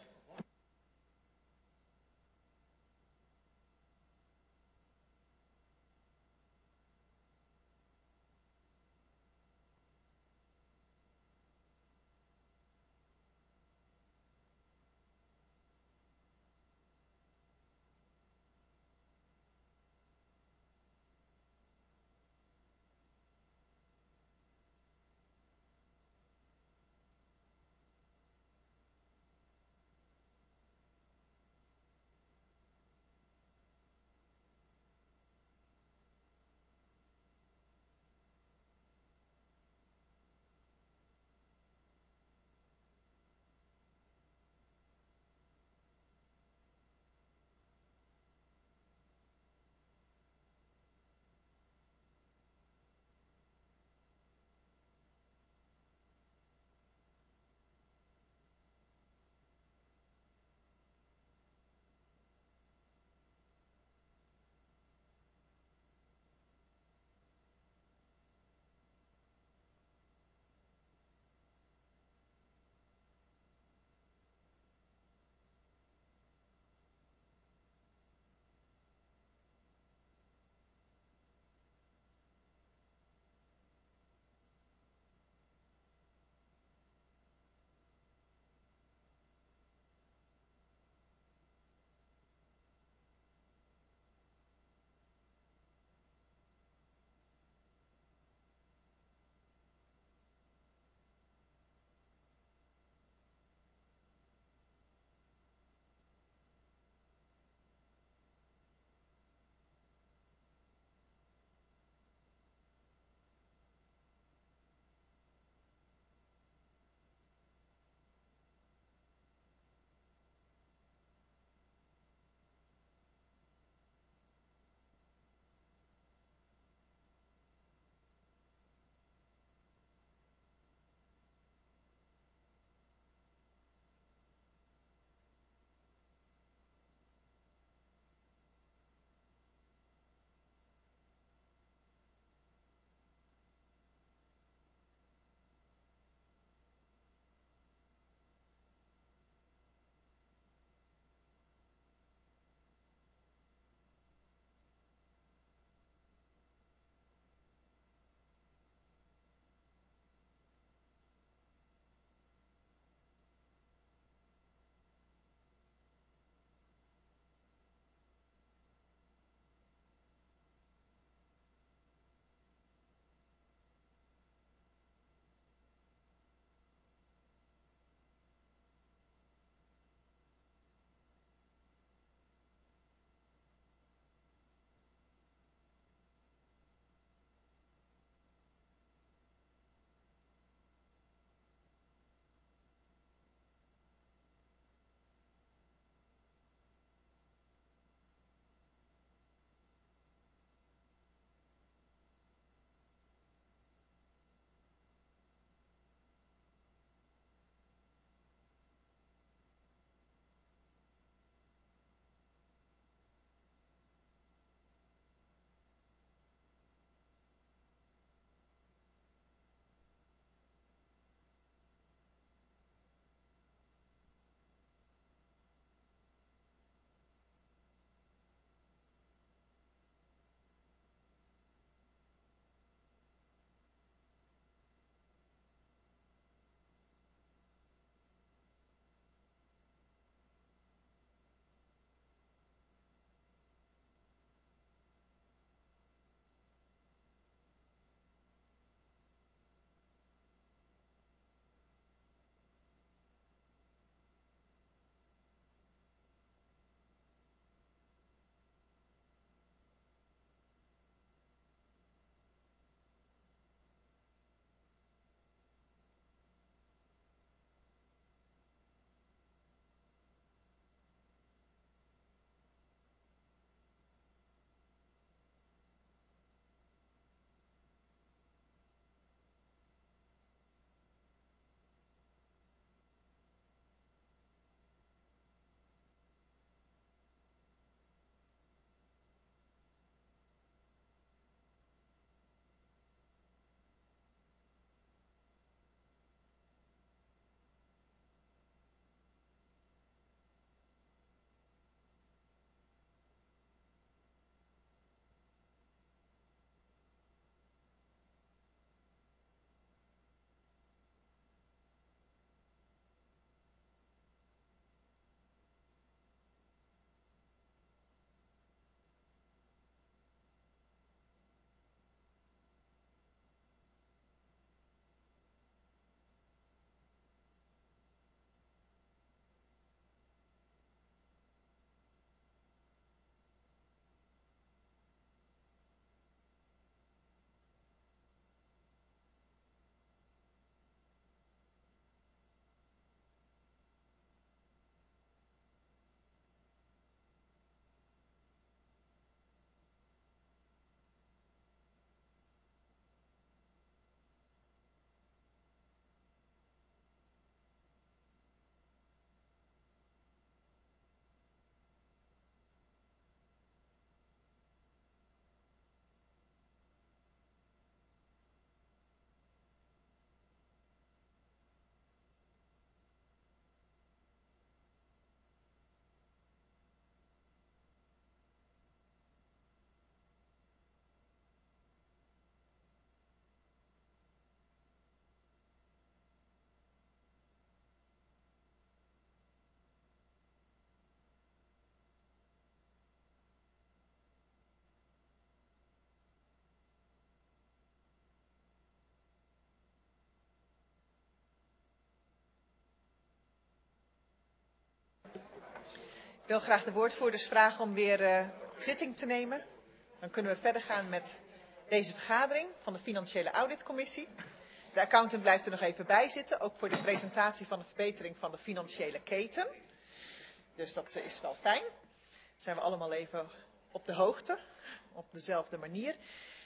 Ik wil graag de woordvoerders vragen om weer zitting te nemen. Dan kunnen we verder gaan met deze vergadering van de Financiële Auditcommissie. De accountant blijft er nog even bij zitten, ook voor de presentatie van de verbetering van de financiële keten. Dus dat is wel fijn. Dan zijn we allemaal even op de hoogte, op dezelfde manier.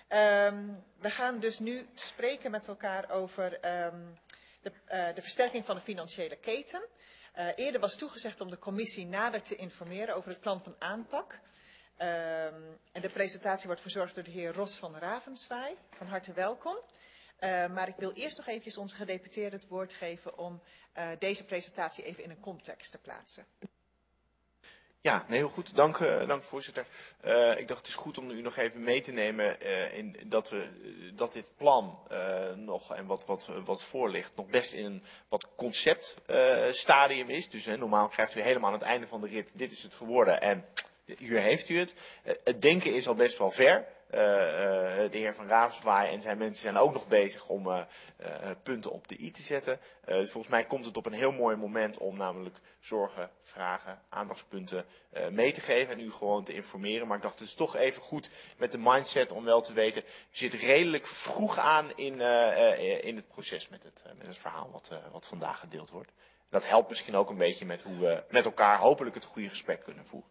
We gaan dus nu spreken met elkaar over de versterking van de financiële keten. Eerder was toegezegd om de commissie nader te informeren over het plan van aanpak. En de presentatie wordt verzorgd door de heer Ros van Ravenswaay. Van harte welkom. Maar ik wil eerst nog eventjes onze gedeputeerde het woord geven om deze presentatie even in een context te plaatsen. Ja, nee, heel goed. Dank voorzitter. Ik dacht het is goed om u nog even mee te nemen dat dit plan nog en wat voor ligt nog best in een wat conceptstadium is. Dus normaal krijgt u helemaal aan het einde van de rit, dit is het geworden en hier heeft u het. Het denken is al best wel ver. De heer Van Ravenswaay en zijn mensen zijn ook nog bezig om punten op de i te zetten. Dus volgens mij komt het op een heel mooi moment om namelijk zorgen, vragen, aandachtspunten mee te geven en u gewoon te informeren. Maar ik dacht het is toch even goed met de mindset om wel te weten, je zit redelijk vroeg aan in het proces met het verhaal wat vandaag gedeeld wordt. Dat helpt misschien ook een beetje met hoe we met elkaar hopelijk het goede gesprek kunnen voeren.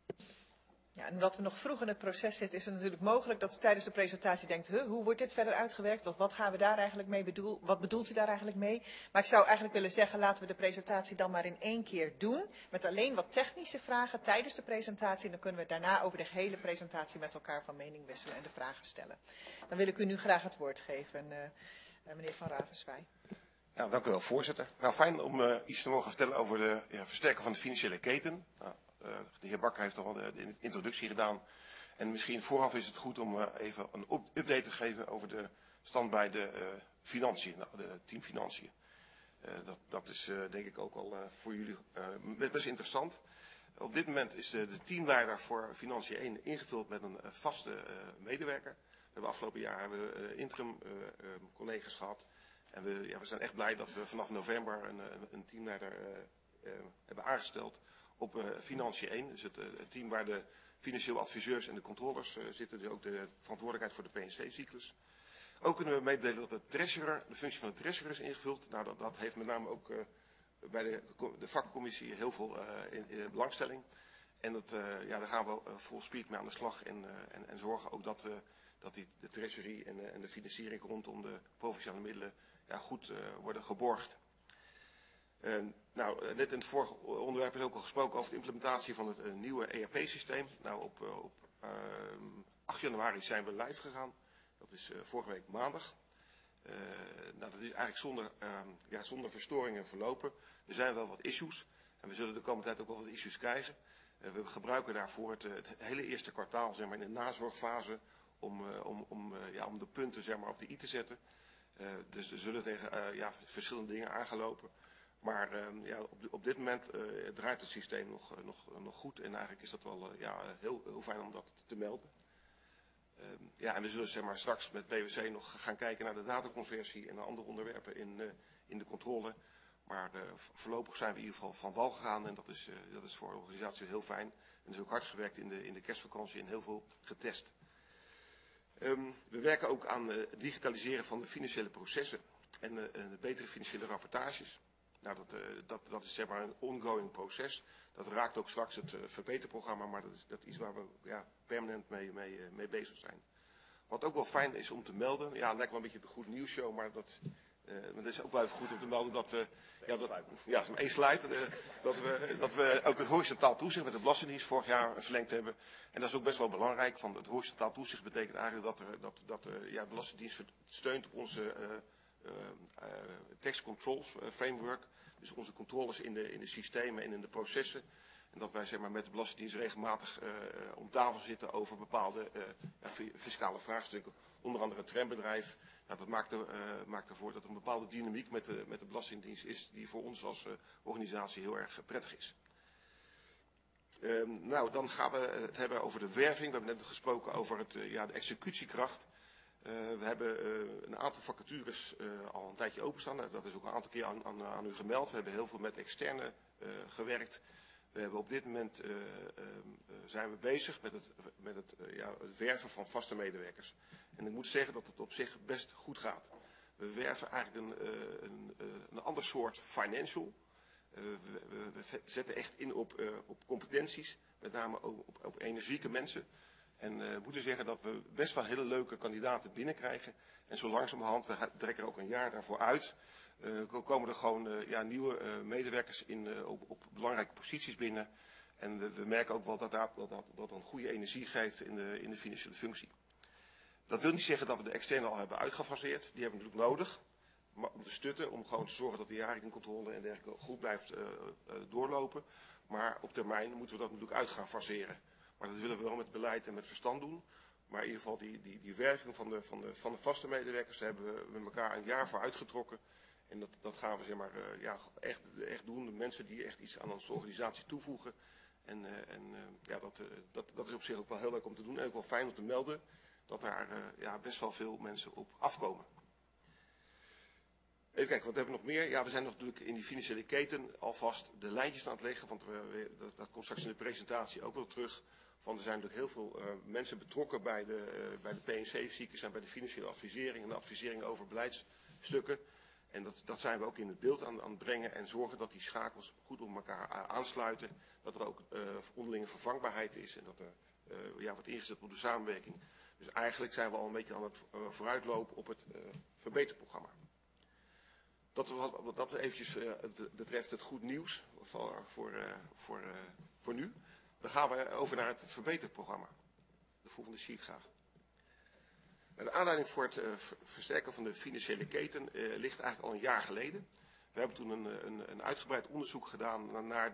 Ja, en omdat we nog vroeg in het proces zitten, is het natuurlijk mogelijk dat u tijdens de presentatie denkt, hoe wordt dit verder uitgewerkt? Of wat gaan we daar eigenlijk mee wat bedoelt u daar eigenlijk mee? Maar ik zou eigenlijk willen zeggen, laten we de presentatie dan maar in één keer doen. Met alleen wat technische vragen tijdens de presentatie. En dan kunnen we daarna over de hele presentatie met elkaar van mening wisselen en de vragen stellen. Dan wil ik u nu graag het woord geven, meneer Van Ravenswaay. Ja, dank u wel, voorzitter. Nou, fijn om iets te mogen vertellen over de versterken van de financiële keten. Nou, de heer Bakker heeft al de introductie gedaan. En misschien vooraf is het goed om even een update te geven over de stand bij de financiën, de team financiën. Dat is denk ik ook al voor jullie best interessant. Op dit moment is de teamleider voor Financiën 1 ingevuld met een vaste medewerker. We hebben afgelopen jaar interim collega's gehad. En we zijn echt blij dat we vanaf november een teamleider hebben aangesteld op Financiën 1. Dus het team waar de financieel adviseurs en de controllers zitten. Dus ook de verantwoordelijkheid voor de PNC-cyclus. Ook kunnen we meedelen dat de functie van de treasurer is ingevuld. Nou, dat heeft met name ook bij de vakcommissie heel veel belangstelling. En daar gaan we vol speed mee aan de slag en zorgen ook dat de treasury en de financiering rondom de provinciale middelen goed worden geborgd. Net in het vorige onderwerp is ook al gesproken over de implementatie van het nieuwe ERP-systeem. Nou, op 8 januari zijn we live gegaan. Dat is vorige week maandag. Dat is eigenlijk zonder verstoringen verlopen. Er zijn wel wat issues en we zullen de komende tijd ook wel wat issues krijgen. We gebruiken daarvoor het hele eerste kwartaal, zeg maar, in de nazorgfase om de punten, zeg maar, op de i te zetten. Dus we zullen tegen verschillende dingen aangelopen. Maar op dit moment draait het systeem nog goed en eigenlijk is dat wel heel fijn om dat te melden. En we zullen, zeg maar, straks met PwC nog gaan kijken naar de dataconversie en naar andere onderwerpen in de controle. Maar voorlopig zijn we in ieder geval van wal gegaan en dat is voor de organisatie heel fijn. En er is ook hard gewerkt in de kerstvakantie en heel veel getest. We werken ook aan het digitaliseren van de financiële processen en de betere financiële rapportages. Nou, dat is, zeg maar, een ongoing proces. Dat raakt ook straks het verbeterprogramma, maar dat is iets waar we permanent mee bezig zijn. Wat ook wel fijn is om te melden, het lijkt wel een beetje de goed nieuwsshow, maar dat is ook wel even goed om te melden dat één slide, dat we ook het horizontaal toezicht met de Belastingdienst vorig jaar verlengd hebben. En dat is ook best wel belangrijk, want het horizontaal toezicht betekent eigenlijk dat de Belastingdienst steunt op onze tax controls framework. Dus onze controles in de systemen en in de processen. En dat wij, zeg maar, met de Belastingdienst regelmatig om tafel zitten over bepaalde fiscale vraagstukken. Onder andere het trambedrijf. Nou, dat maakt ervoor dat er een bepaalde dynamiek met de Belastingdienst is die voor ons als organisatie heel erg prettig is. Dan gaan we het hebben over de werving. We hebben net gesproken over de executiekracht. We hebben een aantal vacatures al een tijdje openstaan. Dat is ook een aantal keer aan u gemeld. We hebben heel veel met externe gewerkt. We hebben op dit moment zijn we bezig met het werven van vaste medewerkers. En ik moet zeggen dat het op zich best goed gaat. We werven eigenlijk een ander soort financial. We zetten echt in op competenties, met name op energieke mensen. En we moeten zeggen dat we best wel hele leuke kandidaten binnenkrijgen. En zo langzamerhand, we trekken er ook een jaar daarvoor uit, komen er gewoon nieuwe medewerkers op belangrijke posities binnen. En we merken ook wel dat een goede energie geeft in de financiële functie. Dat wil niet zeggen dat we de externe al hebben uitgefaseerd. Die hebben we natuurlijk nodig om te stutten, om gewoon te zorgen dat de jaarrekeningcontrole en dergelijke goed blijft doorlopen. Maar op termijn moeten we dat natuurlijk uit gaan faseren. Maar dat willen we wel met beleid en met verstand doen. Maar in ieder geval die werving van de vaste medewerkers, daar hebben we met elkaar een jaar voor uitgetrokken. En dat gaan we zeg maar, echt doen. De mensen die echt iets aan onze organisatie toevoegen. Dat is op zich ook wel heel leuk om te doen. En ook wel fijn om te melden dat daar best wel veel mensen op afkomen. Even kijken, wat hebben we nog meer? Ja, we zijn natuurlijk in die financiële keten alvast de lijntjes aan het leggen. Want dat komt straks in de presentatie ook wel terug. Want er zijn natuurlijk heel veel mensen betrokken bij de PNC-cyclus en bij de financiële advisering en de advisering over beleidsstukken. En dat zijn we ook in het beeld aan het brengen en zorgen dat die schakels goed op elkaar aansluiten. Dat er ook onderlinge vervangbaarheid is en dat er wordt ingezet op de samenwerking. Dus eigenlijk zijn we al een beetje aan het vooruitlopen op het verbeterprogramma. Dat eventjes betreft het goed nieuws voor nu. Dan gaan we over naar het verbeterprogramma. De volgende sheet graag. De aanleiding voor het versterken van de financiële keten ligt eigenlijk al een jaar geleden. We hebben toen een uitgebreid onderzoek gedaan naar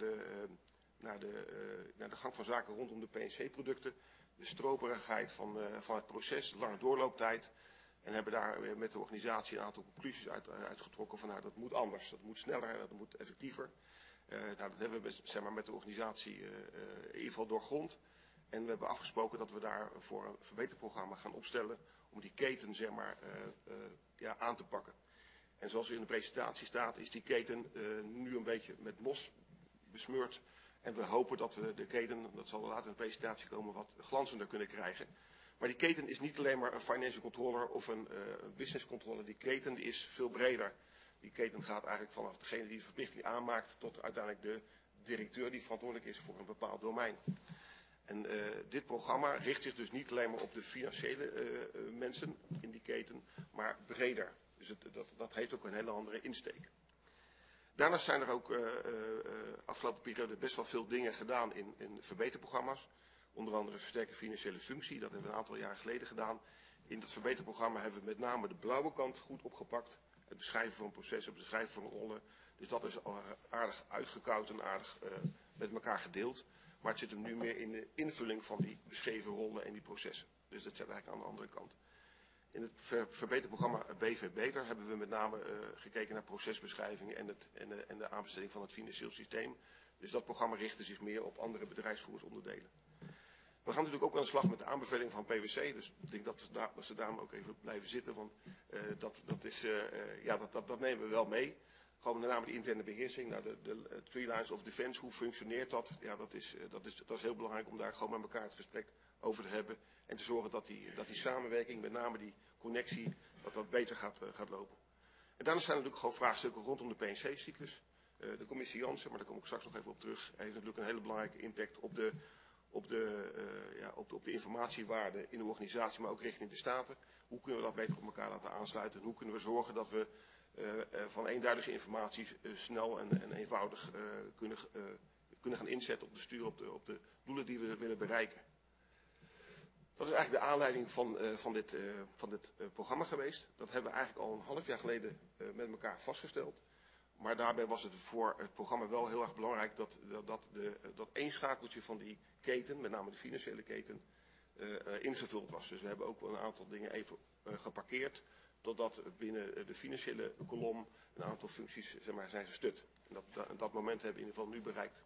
de gang van zaken rondom de PNC-producten. De stroperigheid van het proces, de lange doorlooptijd. En hebben daar met de organisatie een aantal conclusies uitgetrokken van dat moet anders. Dat moet sneller, dat moet effectiever. Dat hebben we met de organisatie in ieder geval doorgrond. En we hebben afgesproken dat we daar voor een verbeterprogramma gaan opstellen om die keten aan te pakken. En zoals u in de presentatie staat, is die keten nu een beetje met mos besmeurd. En we hopen dat we de keten, dat zal later in de presentatie komen, wat glanzender kunnen krijgen. Maar die keten is niet alleen maar een financial controller of een business controller. Die keten is veel breder. Die keten gaat eigenlijk vanaf degene die de verplichting aanmaakt tot uiteindelijk de directeur die verantwoordelijk is voor een bepaald domein. En dit programma richt zich dus niet alleen maar op de financiële mensen in die keten, maar breder. Dus dat heeft ook een hele andere insteek. Daarnaast zijn er ook afgelopen periode best wel veel dingen gedaan in verbeterprogramma's. Onder andere versterken financiële functie, dat hebben we een aantal jaar geleden gedaan. In dat verbeterprogramma hebben we met name de blauwe kant goed opgepakt. Het beschrijven van processen, het beschrijven van rollen. Dus dat is al aardig uitgekoud en aardig met elkaar gedeeld. Maar het zit hem nu meer in de invulling van die beschreven rollen en die processen. Dus dat zit eigenlijk aan de andere kant. In het verbeterprogramma BV Beter hebben we met name gekeken naar procesbeschrijving en de aanbesteding van het financieel systeem. Dus dat programma richtte zich meer op andere bedrijfsvoeringsonderdelen. We gaan natuurlijk ook aan de slag met de aanbeveling van PwC. Dus ik denk dat ze daarom ook even blijven zitten. Want dat nemen we wel mee. Gewoon met name de interne beheersing. Nou, de three lines of defense, hoe functioneert dat? Ja, dat is heel belangrijk om daar gewoon met elkaar het gesprek over te hebben. En te zorgen dat die samenwerking, met name die connectie, dat beter gaat lopen. En daarnaast zijn er natuurlijk gewoon vraagstukken rondom de PNC-cyclus. De commissie Jansen, maar daar kom ik straks nog even op terug, heeft natuurlijk een hele belangrijke impact op de informatiewaarde in de organisatie, maar ook richting de Staten. Hoe kunnen we dat beter op elkaar laten aansluiten? En hoe kunnen we zorgen dat we van eenduidige informatie snel en eenvoudig kunnen gaan inzetten op de stuur op de doelen die we willen bereiken. Dat is eigenlijk de aanleiding van dit programma geweest. Dat hebben we eigenlijk al een half jaar geleden met elkaar vastgesteld. Maar daarbij was het voor het programma wel heel erg belangrijk dat één schakeltje van die keten, met name de financiële keten, ingevuld was. Dus we hebben ook wel een aantal dingen even geparkeerd, totdat binnen de financiële kolom een aantal functies zijn gestut. En dat moment hebben we in ieder geval nu bereikt.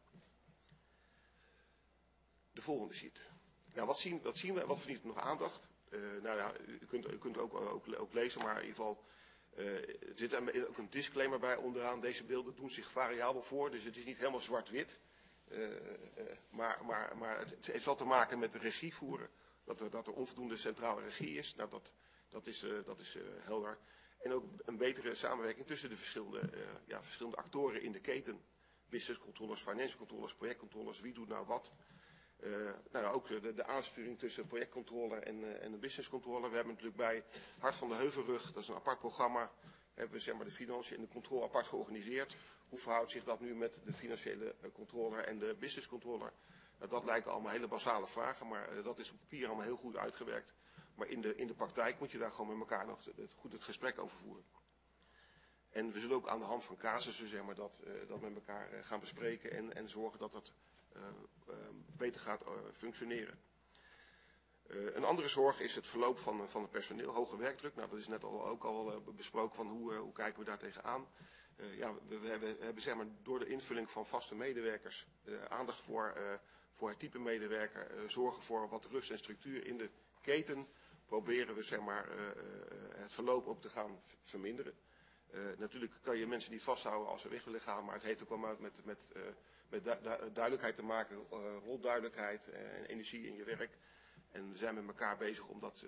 De volgende sheet. Nou, wat zien we? Wat verdient nog aandacht? U kunt ook lezen, maar in ieder geval er zit ook een disclaimer bij onderaan. Deze beelden doen zich variabel voor, dus het is niet helemaal zwart-wit. Maar het heeft wel te maken met de regie voeren. Dat er onvoldoende centrale regie is. Nou, dat is helder. En ook een betere samenwerking tussen de verschillende actoren in de keten. Business controllers, financial controllers, projectcontrollers. Wie doet nou wat? Ook de aansturing tussen projectcontroller en de business controller. We hebben natuurlijk bij Hart van de Heuvelrug, dat is een apart programma, hebben we zeg maar de financiën en de controle apart georganiseerd. Hoe verhoudt zich dat nu met de financiële controller en de business controller? Nou, dat lijken allemaal hele basale vragen, maar dat is op papier allemaal heel goed uitgewerkt. Maar in de praktijk moet je daar gewoon met elkaar nog goed het gesprek over voeren. En we zullen ook aan de hand van casussen zeg maar, dat met elkaar gaan bespreken en zorgen dat dat beter gaat functioneren. Een andere zorg is het verloop van het personeel, hoge werkdruk. Nou, dat is net ook al besproken van hoe kijken we daar tegenaan. We hebben zeg maar, door de invulling van vaste medewerkers aandacht voor het type medewerker, zorgen voor wat rust en structuur in de keten, proberen we zeg maar, het verloop ook te gaan verminderen. Natuurlijk kan je mensen niet vasthouden als ze weg willen gaan, maar het heeft ook wel met duidelijkheid te maken, rolduidelijkheid en energie in je werk. En we zijn met elkaar bezig om dat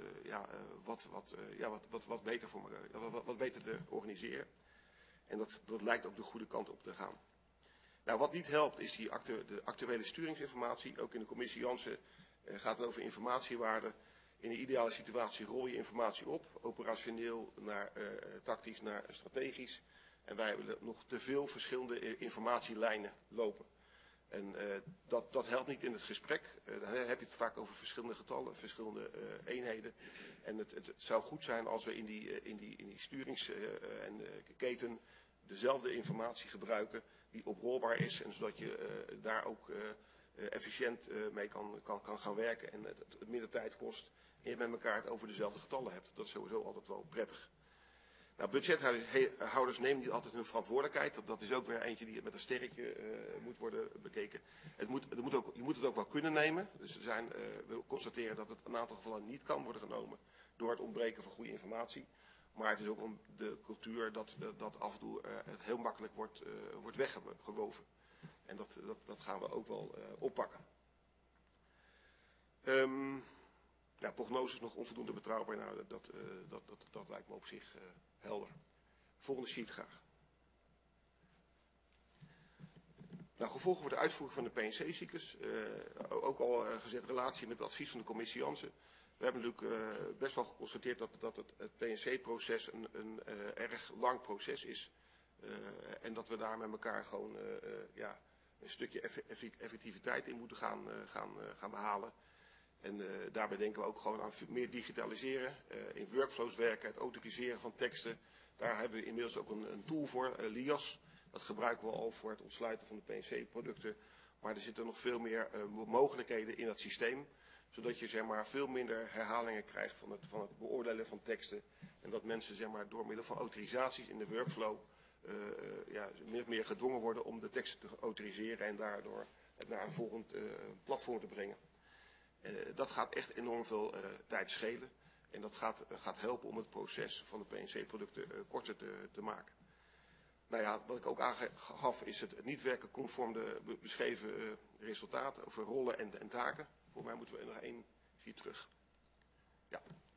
wat beter te organiseren. En dat lijkt ook de goede kant op te gaan. Nou, wat niet helpt is de actuele sturingsinformatie. Ook in de commissie Jansen gaat het over informatiewaarde. In een ideale situatie rol je informatie op, operationeel naar tactisch naar strategisch. En wij hebben nog te veel verschillende informatielijnen lopen. En dat helpt niet in het gesprek. Dan heb je het vaak over verschillende getallen, verschillende eenheden. En het zou goed zijn als we in die sturings- en keten dezelfde informatie gebruiken die oprolbaar is. En zodat je daar ook efficiënt mee kan gaan werken en het minder tijd kost. En je met elkaar het over dezelfde getallen hebt. Dat is sowieso altijd wel prettig. Nou, budgethouders nemen niet altijd hun verantwoordelijkheid. Dat is ook weer eentje die met een sterretje moet worden bekeken. Je moet het ook wel kunnen nemen. Dus we constateren dat het in een aantal gevallen niet kan worden genomen door het ontbreken van goede informatie. Maar het is ook om de cultuur dat af en toe heel makkelijk wordt weggewoven. En dat gaan we ook wel oppakken. Prognoses nog onvoldoende betrouwbaar. Nou, dat lijkt me op zich helder. Volgende sheet graag. Nou, gevolgen voor de uitvoering van de PNC-cyclus. Ook al gezet relatie met het advies van de commissie Jansen. We hebben natuurlijk best wel geconstateerd dat het PNC-proces een erg lang proces is. En dat we daar met elkaar gewoon een stukje effectiviteit in moeten gaan behalen. En daarbij denken we ook gewoon aan meer digitaliseren, in workflows werken, het autoriseren van teksten. Daar hebben we inmiddels ook een tool voor, LIAS. Dat gebruiken we al voor het ontsluiten van de PNC-producten. Maar er zitten nog veel meer mogelijkheden in dat systeem. Zodat je zeg maar, veel minder herhalingen krijgt van het beoordelen van teksten. En dat mensen zeg maar, door middel van autorisaties in de workflow min of meer gedwongen worden om de teksten te autoriseren en daardoor het naar een volgend platform te brengen. Dat gaat echt enorm veel tijd schelen. En dat gaat helpen om het proces van de PNC-producten korter te maken. Nou ja, wat ik ook aangaf is het niet werken conform de beschreven resultaten over rollen en taken. Voor mij moeten we nog één hier terug. Ja.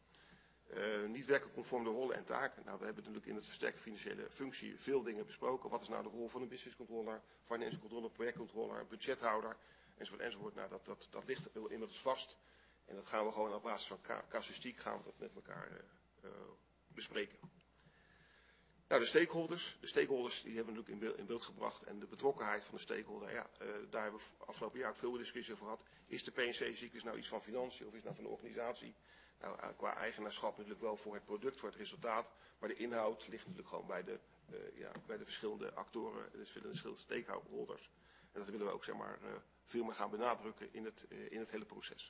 Niet werken conform de rollen en taken. Nou, we hebben natuurlijk in het versterken financiële functie veel dingen besproken. Wat is nou de rol van een business controller, financial controller, projectcontroller, budgethouder, enzovoort, enzovoort. Nou, dat ligt inmiddels vast. En dat gaan we gewoon op basis van casuïstiek gaan we dat met elkaar bespreken. Nou, de stakeholders. De stakeholders die hebben we natuurlijk in beeld gebracht. En de betrokkenheid van de stakeholder, daar hebben we afgelopen jaar ook veel discussie over gehad. Is de PNC-cyclus nou iets van financiën of is het nou van de organisatie? Nou, qua eigenaarschap natuurlijk wel voor het product, voor het resultaat. Maar de inhoud ligt natuurlijk gewoon bij de verschillende actoren, de verschillende stakeholders. En dat willen we ook zeg maar, veel meer gaan benadrukken in het hele proces.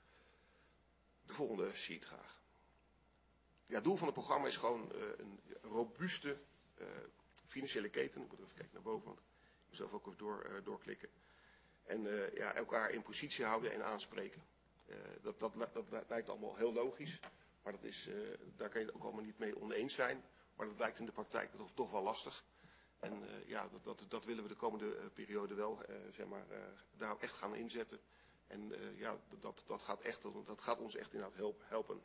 De volgende sheet graag. Ja, het doel van het programma is gewoon een robuuste financiële keten. Ik moet even kijken naar boven, want ik moet zelf ook even doorklikken. En elkaar in positie houden en aanspreken. Dat lijkt allemaal heel logisch, maar daar kan je het ook allemaal niet mee oneens zijn. Maar dat lijkt in de praktijk toch wel lastig. En ja, dat willen we de komende periode wel daar echt gaan inzetten. En ja, dat gaat ons echt inderdaad helpen.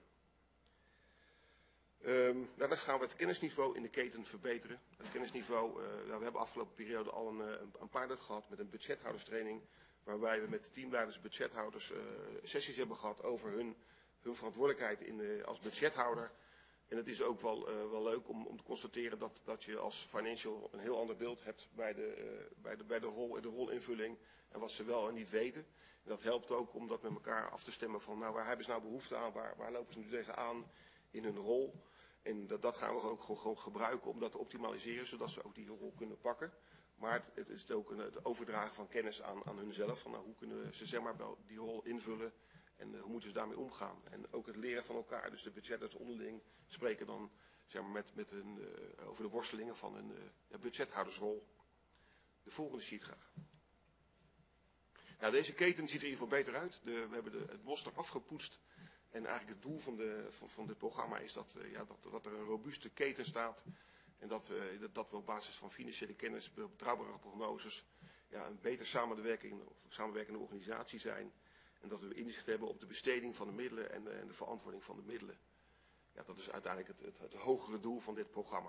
Dan gaan we het kennisniveau in de keten verbeteren. Het kennisniveau, we hebben afgelopen periode al een pilot gehad met een budgethouderstraining. Waarbij we met de teamleiders, budgethouders sessies hebben gehad over hun verantwoordelijkheid als budgethouder. En het is ook wel leuk om te constateren dat je als financial een heel ander beeld hebt bij de rolinvulling en wat ze wel en niet weten. En dat helpt ook om dat met elkaar af te stemmen van nou, waar hebben ze nou behoefte aan, waar lopen ze nu tegenaan in hun rol. En dat gaan we ook gewoon gebruiken om dat te optimaliseren, zodat ze ook die rol kunnen pakken. Maar het is ook het overdragen van kennis aan hunzelf, van nou, hoe kunnen ze zeg maar die rol invullen. En hoe moeten ze daarmee omgaan? En ook het leren van elkaar. Dus de budgetters onderling spreken dan zeg maar, over de worstelingen van een budgethoudersrol. De volgende sheet graag. Nou, deze keten ziet er in ieder geval beter uit. We hebben het bos eraf gepoetst. En eigenlijk het doel van dit programma is dat er een robuuste keten staat. En dat we op basis van financiële kennis, betrouwbare prognoses, een beter samenwerkende organisatie zijn. En dat we inzicht hebben op de besteding van de middelen en de verantwoording van de middelen. Ja, dat is uiteindelijk het hogere doel van dit programma.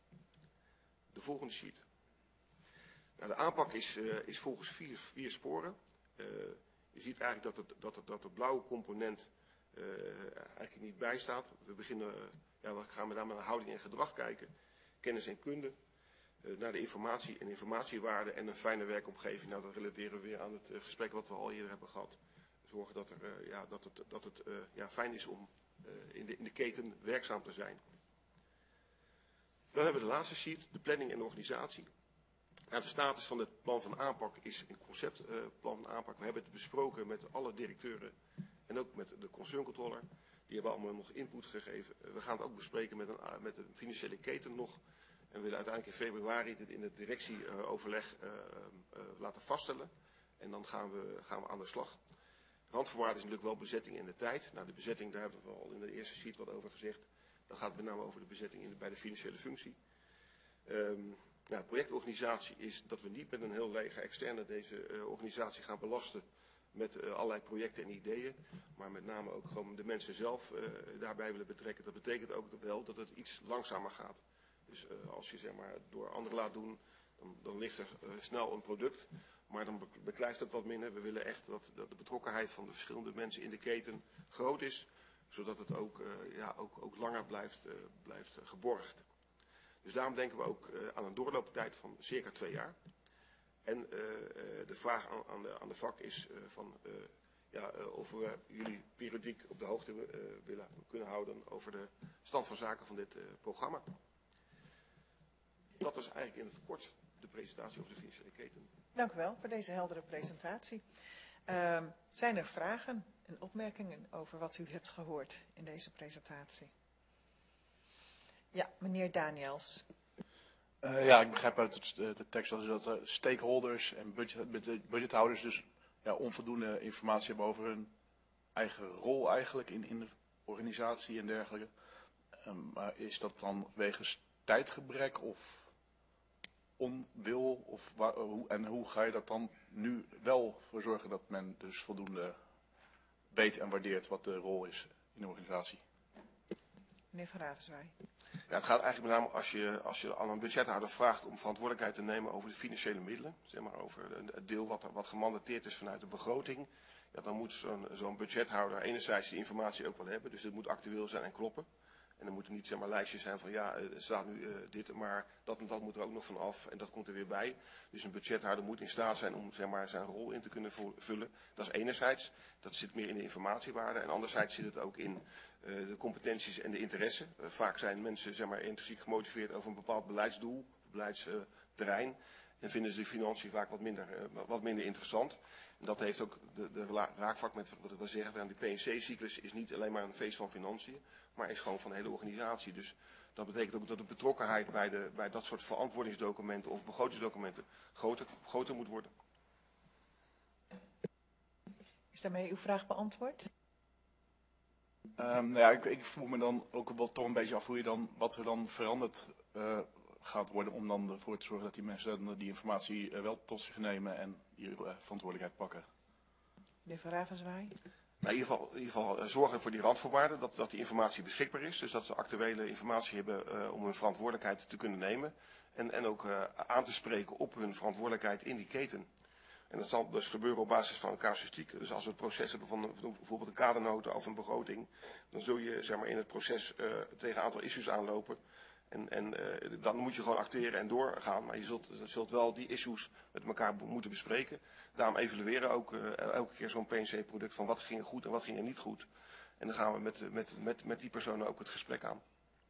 De volgende sheet. Nou, de aanpak is volgens vier sporen. Je ziet eigenlijk dat de blauwe component eigenlijk niet bij staat. We gaan met name naar houding en gedrag kijken. Kennis en kunde. Naar de informatie en informatiewaarde en een fijne werkomgeving. Nou, dat relateren we weer aan het gesprek wat we al eerder hebben gehad. Zorgen dat het fijn is om in de keten werkzaam te zijn. Dan hebben we de laatste sheet, de planning en de organisatie. Nou, de status van het plan van aanpak is een conceptplan van aanpak. We hebben het besproken met alle directeuren en ook met de concerncontroller. Die hebben allemaal nog input gegeven. We gaan het ook bespreken met een financiële keten nog. En we willen uiteindelijk in februari dit in het directieoverleg laten vaststellen. En dan gaan we aan de slag. Randvoorwaarde is natuurlijk wel bezetting in de tijd. Nou, de bezetting, daar hebben we al in de eerste sheet wat over gezegd. Dan gaat het met name over de bezetting bij de financiële functie. Projectorganisatie is dat we niet met een heel lege externe deze organisatie gaan belasten met allerlei projecten en ideeën. Maar met name ook gewoon de mensen zelf daarbij willen betrekken. Dat betekent ook wel dat het iets langzamer gaat. Dus als je zeg maar door anderen laat doen, dan ligt er snel een product. Maar dan beklijft het wat minder. We willen echt dat de betrokkenheid van de verschillende mensen in de keten groot is. Zodat het ook langer blijft geborgd. Dus daarom denken we ook aan een doorlooptijd van circa 2 jaar. En de vraag aan de vak is of we jullie periodiek op de hoogte willen kunnen houden over de stand van zaken van dit programma. Dat was eigenlijk in het kort de presentatie over de financiële keten. Dank u wel voor deze heldere presentatie. Zijn er vragen en opmerkingen over wat u hebt gehoord in deze presentatie? Ja, meneer Daniels. Ik begrijp uit de tekst dat stakeholders en budgethouders dus onvoldoende informatie hebben over hun eigen rol eigenlijk in de organisatie en dergelijke. Maar is dat dan wegens tijdgebrek of onwil? Hoe ga je dat dan nu wel voor zorgen dat men dus voldoende weet en waardeert wat de rol is in de organisatie? Meneer Van Ravenswaay. Ja, het gaat eigenlijk met name als je aan een budgethouder vraagt om verantwoordelijkheid te nemen over de financiële middelen. Zeg maar over het deel wat gemandateerd is vanuit de begroting. Ja, dan moet zo'n budgethouder enerzijds die informatie ook wel hebben. Dus het moet actueel zijn en kloppen. En dan moeten niet zeg maar lijstjes zijn van er staat nu dit, maar dat en dat moet er ook nog van af en dat komt er weer bij. Dus een budgethouder moet in staat zijn om zeg maar zijn rol in te kunnen vullen. Dat is enerzijds, dat zit meer in de informatiewaarde en anderzijds zit het ook in de competenties en de interesse. Vaak zijn mensen zeg maar intrinsiek gemotiveerd over een bepaald beleidsdoel, beleidsterrein. En vinden ze de financiën vaak wat minder interessant. En dat heeft ook de raakvlak met wat ik wil zeggen. Die PNC-cyclus is niet alleen maar een feest van financiën, maar is gewoon van de hele organisatie. Dus dat betekent ook dat de betrokkenheid bij dat soort verantwoordingsdocumenten of begrotingsdocumenten groter moet worden. Is daarmee uw vraag beantwoord? Ik vroeg me dan ook wel toch een beetje af wat er dan verandert gaat worden om dan ervoor te zorgen dat die mensen dan die informatie wel tot zich nemen en die verantwoordelijkheid pakken. Meneer Van Ravenswaai. Nou, in ieder geval zorgen voor die randvoorwaarden, dat die informatie beschikbaar is. Dus dat ze actuele informatie hebben om hun verantwoordelijkheid te kunnen nemen. En ook aan te spreken op hun verantwoordelijkheid in die keten. En dat zal dus gebeuren op basis van casuïstiek. Dus als we het proces hebben van bijvoorbeeld een kadernota of een begroting, dan zul je zeg maar, in het proces tegen een aantal issues aanlopen. En dan moet je gewoon acteren en doorgaan. Maar je zult wel die issues met elkaar moeten bespreken. Daarom evalueren ook elke keer zo'n PNC-product van wat ging er goed en wat ging er niet goed. En dan gaan we met die personen ook het gesprek aan.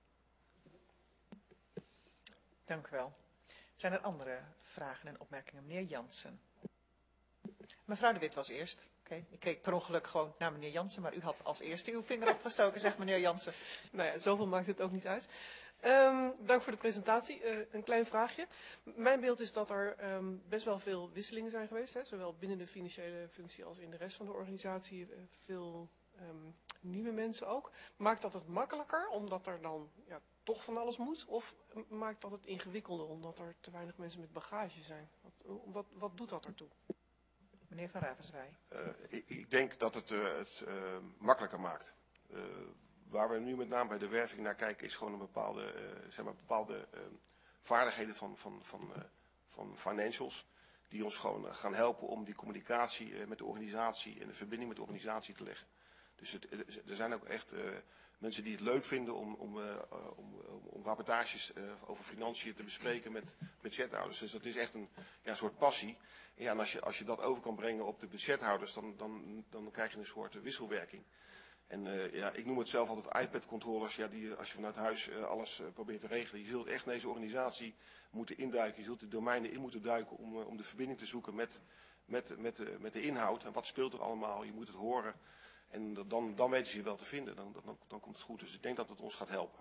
Dank u wel. Zijn er andere vragen en opmerkingen? Meneer Jansen. Mevrouw de Wit was eerst. Okay. Ik keek per ongeluk gewoon naar meneer Jansen, maar u had als eerste uw vinger opgestoken, zegt meneer Jansen. Nou ja, zoveel maakt het ook niet uit. Dank voor de presentatie. Een klein vraagje. Mijn beeld is dat er best wel veel wisselingen zijn geweest, hè, zowel binnen de financiële functie als in de rest van de organisatie. Veel nieuwe mensen ook. Maakt dat het makkelijker, omdat er dan toch van alles moet? Of maakt dat het ingewikkelder, omdat er te weinig mensen met bagage zijn? Wat doet dat ertoe? Meneer Van Ravenswaai. Ik denk dat het makkelijker maakt. Waar we nu met name bij de werving naar kijken is gewoon een bepaalde vaardigheden van financials. Die ons gewoon gaan helpen om die communicatie met de organisatie en de verbinding met de organisatie te leggen. Dus er zijn ook echt mensen die het leuk vinden om rapportages over financiën te bespreken met budgethouders. Dus dat is echt een soort passie. En als je dat over kan brengen op de budgethouders, dan krijg je een soort wisselwerking. En ik noem het zelf altijd iPad-controllers, die als je vanuit huis alles probeert te regelen. Je zult echt in deze organisatie moeten induiken, je zult de domeinen in moeten duiken om de verbinding te zoeken met de inhoud. En wat speelt er allemaal, je moet het horen. En dan weten ze je wel te vinden, dan komt het goed. Dus ik denk dat het ons gaat helpen.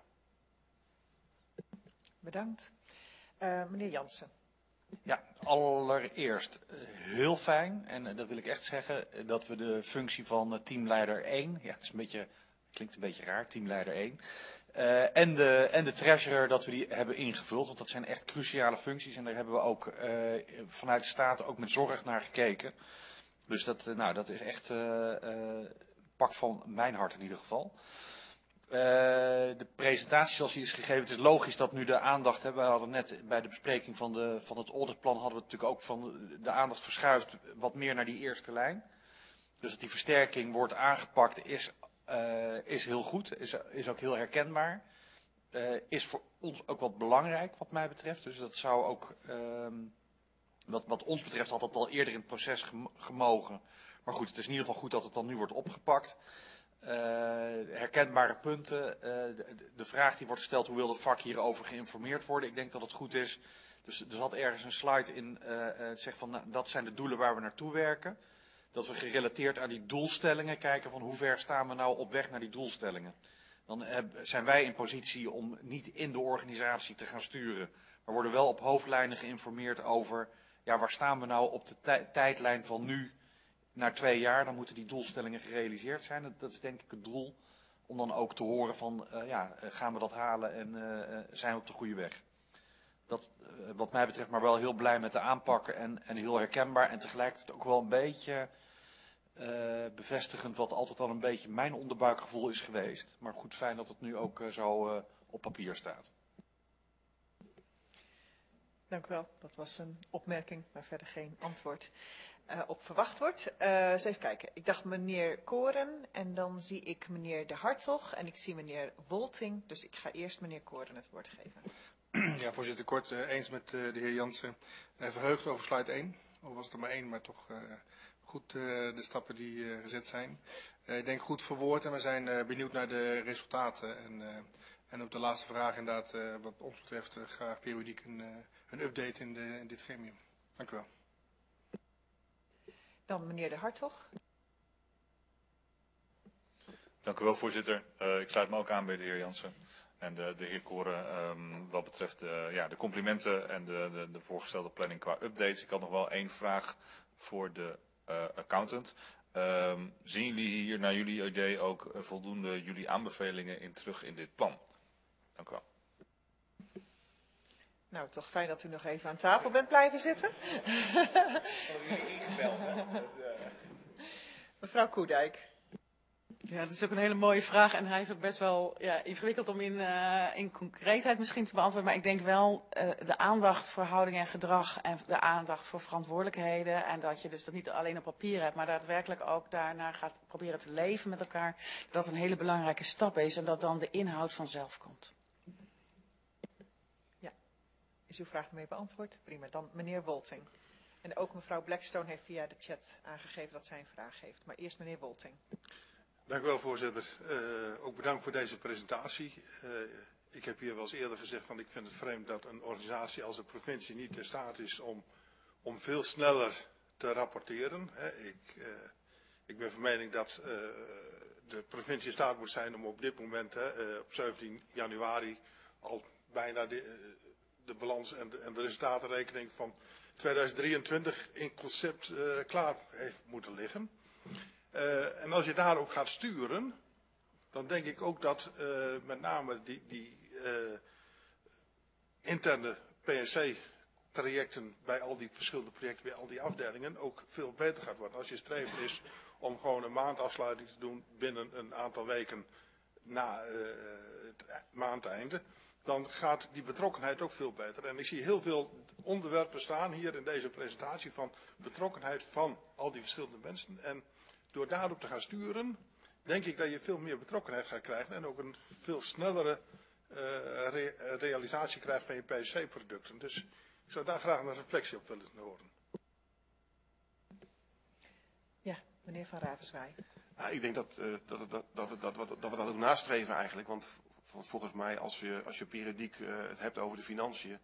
Bedankt. Meneer Jansen. Ja, allereerst heel fijn, en dat wil ik echt zeggen, dat we de functie van teamleider 1, het is klinkt een beetje raar, teamleider 1, en de treasurer, dat we die hebben ingevuld, want dat zijn echt cruciale functies en daar hebben we ook vanuit de Staten ook met zorg naar gekeken. Dus dat is echt pak van mijn hart in ieder geval. De presentatie zoals die is gegeven, het is logisch dat nu de aandacht, we hadden net bij de bespreking van het auditplan hadden we natuurlijk ook van de aandacht verschuift wat meer naar die eerste lijn. Dus dat die versterking wordt aangepakt is heel goed, is ook heel herkenbaar. Is voor ons ook wat belangrijk wat mij betreft. Dus dat zou ook, wat ons betreft had dat al eerder in het proces gemogen. Maar goed, het is in ieder geval goed dat het dan nu wordt opgepakt. Herkenbare punten. De vraag die wordt gesteld, hoe wil het vak hierover geïnformeerd worden? Ik denk dat het goed is. Dus er zat ergens een slide in, zegt van dat zijn de doelen waar we naartoe werken. Dat we gerelateerd aan die doelstellingen kijken van hoe ver staan we nou op weg naar die doelstellingen. Dan zijn wij in positie om niet in de organisatie te gaan sturen. Maar worden wel op hoofdlijnen geïnformeerd over waar staan we nou op de tijdlijn van nu naar 2 jaar, dan moeten die doelstellingen gerealiseerd zijn. Dat is denk ik het doel, om dan ook te horen van, gaan we dat halen en zijn we op de goede weg. Dat, wat mij betreft, maar wel heel blij met de aanpakken en heel herkenbaar. En tegelijkertijd ook wel een beetje bevestigend, wat altijd al een beetje mijn onderbuikgevoel is geweest. Maar goed, fijn dat het nu ook zo op papier staat. Dank u wel. Dat was een opmerking, maar verder geen antwoord op verwacht wordt. Eens even kijken. Ik dacht meneer Koren en dan zie ik meneer De Hartog en ik zie meneer Wolting. Dus ik ga eerst meneer Koren het woord geven. Ja, voorzitter, kort eens met de heer Jansen. Verheugd over slide 1. Al was het er maar 1, maar toch goed de stappen die gezet zijn. Ik denk goed verwoord en we zijn benieuwd naar de resultaten. En ook de laatste vraag inderdaad, wat ons betreft, graag periodiek een update in dit gremium. Dank u wel. Dan meneer De Hartog. Dank u wel, voorzitter. Ik sluit me ook aan bij de heer Jansen en de heer Koren wat betreft de complimenten en de voorgestelde planning qua updates. Ik had nog wel 1 vraag voor de accountant. Zien jullie hier naar jullie idee ook voldoende jullie aanbevelingen terug in dit plan? Dank u wel. Nou, toch fijn dat u nog even aan tafel bent blijven zitten. Mevrouw Koedijk. Ja, dat is ook een hele mooie vraag en hij is ook best wel ingewikkeld om in concreetheid misschien te beantwoorden. Maar ik denk wel de aandacht voor houding en gedrag en de aandacht voor verantwoordelijkheden. En dat je dus dat niet alleen op papier hebt, maar daadwerkelijk ook daarna gaat proberen te leven met elkaar. Dat een hele belangrijke stap is en dat dan de inhoud vanzelf komt. Ja, is uw vraag ermee beantwoord? Prima, dan meneer Wolting. En ook mevrouw Blackstone heeft via de chat aangegeven dat zij een vraag heeft. Maar eerst meneer Wolting. Dank u wel, voorzitter. Ook bedankt voor deze presentatie. Ik heb hier wel eens eerder gezegd van ik vind het vreemd dat een organisatie als de provincie niet in staat is om veel sneller te rapporteren. Ik ben van mening dat de provincie in staat moet zijn om op dit moment, op 17 januari, al bijna de balans en de resultatenrekening van 2023 in concept klaar heeft moeten liggen. En als je daarop gaat sturen, dan denk ik ook dat met name die interne PNC-trajecten bij al die verschillende projecten, bij al die afdelingen, ook veel beter gaat worden. Als je streven is om gewoon een maandafsluiting te doen binnen een aantal weken na het maandeinde, dan gaat die betrokkenheid ook veel beter. En ik zie heel veel onderwerpen staan hier in deze presentatie van betrokkenheid van al die verschillende mensen. En door daarop te gaan sturen, denk ik dat je veel meer betrokkenheid gaat krijgen en ook een veel snellere realisatie krijgt van je PSC-producten. Dus ik zou daar graag een reflectie op willen horen. Ja, meneer Van Ravenswaay. Ja, ik denk dat we dat ook nastreven eigenlijk, want volgens mij als je periodiek het hebt over de financiën,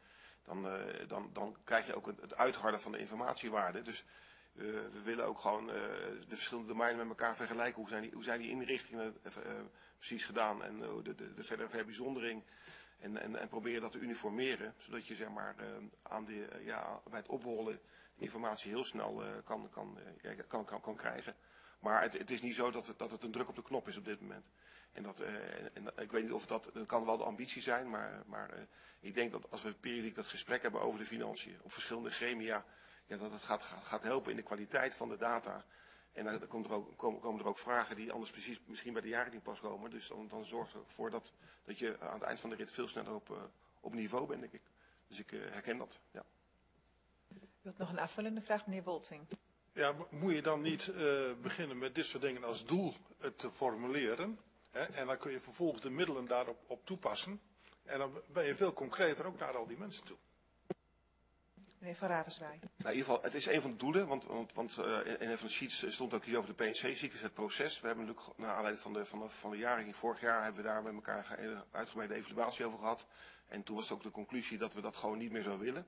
dan krijg je ook het uitharden van de informatiewaarde. Dus we willen ook gewoon de verschillende domeinen met elkaar vergelijken. Hoe zijn die inrichtingen precies gedaan en de verdere verbijzondering. En proberen dat te uniformeren. Zodat je zeg maar, bij het oprollen informatie heel snel kan krijgen. Maar het is niet zo dat het een druk op de knop is op dit moment. En ik weet niet of dat kan wel de ambitie zijn. Maar ik denk dat als we periodiek dat gesprek hebben over de financiën op verschillende gremia. Ja, dat het gaat helpen in de kwaliteit van de data. En dan komen er ook vragen die anders precies misschien bij de jaarrekening pas komen. Dus dan zorgt het ervoor dat je aan het eind van de rit veel sneller op niveau bent, denk ik. Dus ik herken dat, ja. U wilt nog een aanvullende vraag, meneer Wolting. Ja, moet je dan niet beginnen met dit soort dingen als doel te formuleren? Hè? En dan kun je vervolgens de middelen daarop toepassen. En dan ben je veel concreter ook naar al die mensen toe. Meneer Van Ravenswaay. Nou, in ieder geval, het is een van de doelen, want in een van de sheets stond ook iets over de PNC-ziektes, het proces. We hebben natuurlijk, naar aanleiding van de jaarrekening vorig jaar, hebben we daar met elkaar een uitgebreide evaluatie over gehad. En toen was ook de conclusie dat we dat gewoon niet meer zouden willen.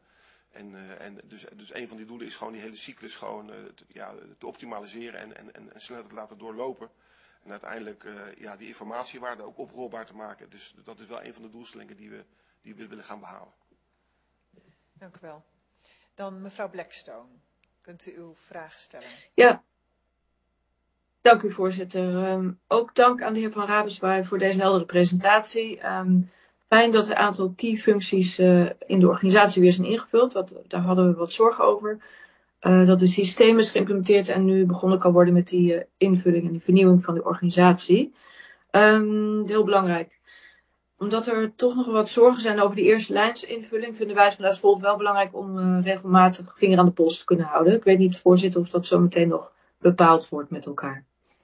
Dus een van die doelen is gewoon die hele cyclus gewoon te optimaliseren en sneller te laten doorlopen. En uiteindelijk die informatiewaarde ook oprolbaar te maken. Dus dat is wel een van de doelstellingen die we willen gaan behalen. Dank u wel. Dan mevrouw Blackstone, kunt u uw vraag stellen? Ja, dank u voorzitter. Ook dank aan de heer Van Ravenswaay voor deze heldere presentatie. Fijn dat het aantal key functies in de organisatie weer zijn ingevuld. Daar hadden we wat zorgen over. Dat het systeem is geïmplementeerd en nu begonnen kan worden met die invulling en die vernieuwing van de organisatie. Heel belangrijk. Omdat er toch nog wat zorgen zijn over die eerste lijnsinvulling, vinden wij het vanuit Volt wel belangrijk om regelmatig vinger aan de pols te kunnen houden. Ik weet niet, voorzitter, of dat zo meteen nog bepaald wordt met elkaar.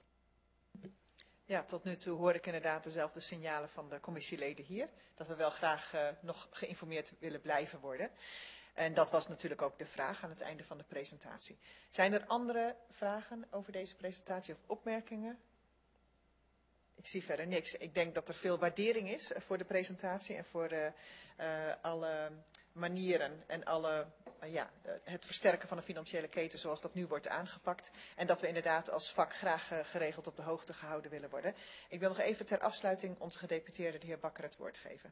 Ja, tot nu toe hoor ik inderdaad dezelfde signalen van de commissieleden hier. Dat we wel graag nog geïnformeerd willen blijven worden. En dat was natuurlijk ook de vraag aan het einde van de presentatie. Zijn er andere vragen over deze presentatie of opmerkingen? Ik zie verder niks. Ik denk dat er veel waardering is voor de presentatie en voor alle manieren en het versterken van de financiële keten zoals dat nu wordt aangepakt. En dat we inderdaad als vak graag geregeld op de hoogte gehouden willen worden. Ik wil nog even ter afsluiting onze gedeputeerde, de heer Bakker, het woord geven.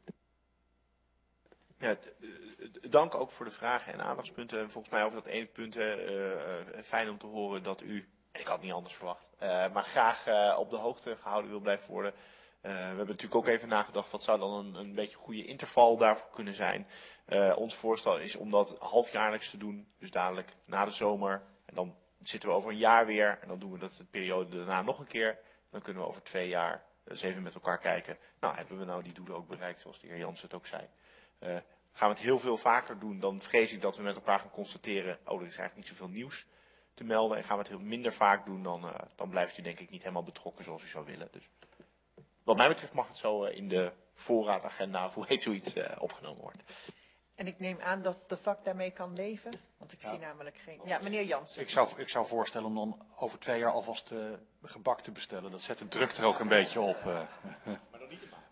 Ja, dank ook voor de vragen en aandachtspunten. Volgens mij over dat ene punt fijn om te horen dat u, en ik had het niet anders verwacht, maar graag op de hoogte gehouden wil blijven worden We hebben natuurlijk ook even nagedacht, wat zou dan een beetje een goede interval daarvoor kunnen zijn. Ons voorstel is om dat halfjaarlijks te doen, dus dadelijk na de zomer. En dan zitten we over een jaar weer en dan doen we dat de periode daarna nog een keer. Dan kunnen we over 2 jaar eens even met elkaar kijken. Nou, hebben we nou die doelen ook bereikt, zoals de heer Jansen het ook zei. Gaan we het heel veel vaker doen, dan vrees ik dat we met elkaar gaan constateren, oh, er is eigenlijk niet zoveel nieuws te melden. En gaan we het heel minder vaak doen, dan blijft u denk ik niet helemaal betrokken zoals u zou willen. Dus wat mij betreft mag het zo in de voorraadagenda, of hoe heet zoiets, opgenomen worden. En ik neem aan dat de vak daarmee kan leven, want ik zie namelijk geen... Ja, meneer Jansen. Ik zou voorstellen om dan over 2 jaar alvast gebak te bestellen. Dat zet de druk er ook een beetje op. Maar dan niet te maken.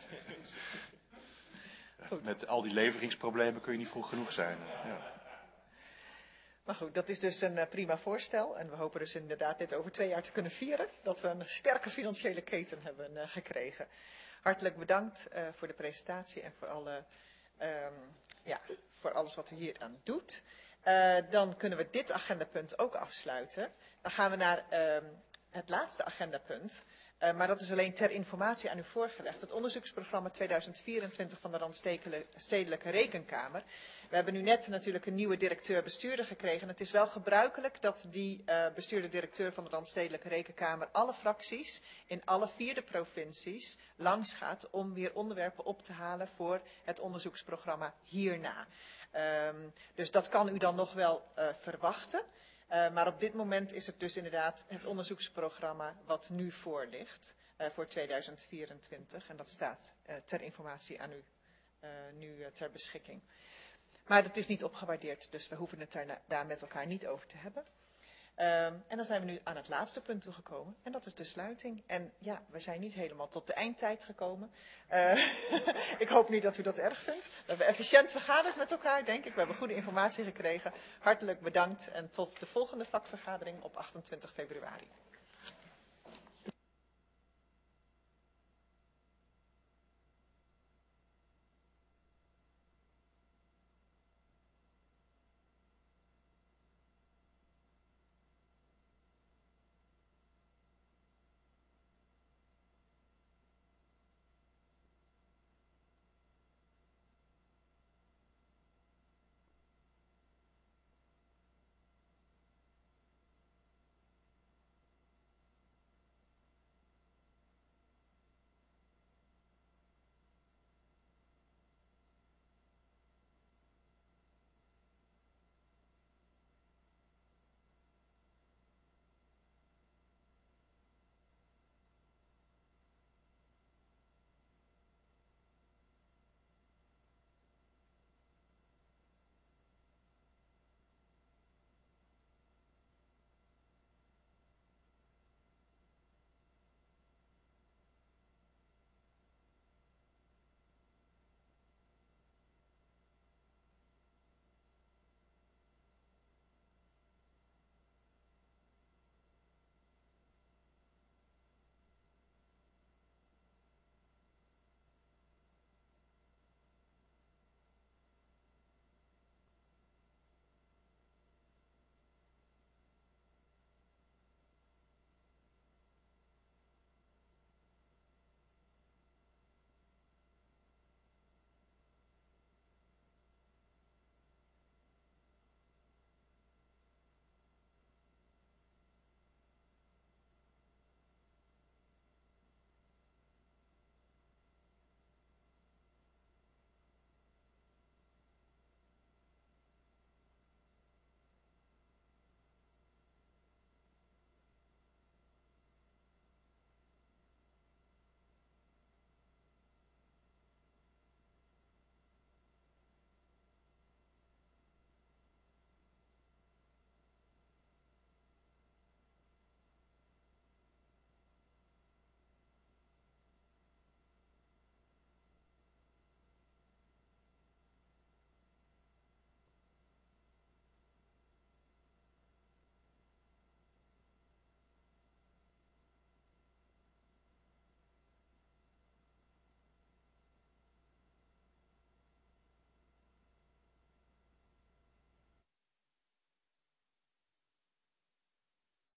Met al die leveringsproblemen kun je niet vroeg genoeg zijn. Ja. Maar goed, dat is dus een prima voorstel. En we hopen dus inderdaad dit over 2 jaar te kunnen vieren. Dat we een sterke financiële keten hebben gekregen. Hartelijk bedankt voor de presentatie en voor, voor alles wat u hier aan doet. Dan kunnen we dit agendapunt ook afsluiten. Dan gaan we naar het laatste agendapunt. Maar dat is alleen ter informatie aan u voorgelegd. Het onderzoeksprogramma 2024 van de Randstedelijke Rekenkamer. We hebben nu net natuurlijk een nieuwe directeur-bestuurder gekregen. Het is wel gebruikelijk dat die bestuurder-directeur van de Randstedelijke Rekenkamer alle fracties in alle 4 de provincies langsgaat om weer onderwerpen op te halen voor het onderzoeksprogramma hierna. Dus dat kan u dan nog wel verwachten. Maar op dit moment is het dus inderdaad het onderzoeksprogramma wat nu voor ligt voor 2024. En dat staat ter informatie aan u nu ter beschikking. Maar het is niet opgewaardeerd, dus we hoeven het daar met elkaar niet over te hebben. En dan zijn we nu aan het laatste punt toegekomen. En dat is de sluiting. En ja, we zijn niet helemaal tot de eindtijd gekomen. Ik hoop niet dat u dat erg vindt. We hebben efficiënt vergaderd met elkaar, denk ik. We hebben goede informatie gekregen. Hartelijk bedankt en tot de volgende vakvergadering op 28 februari.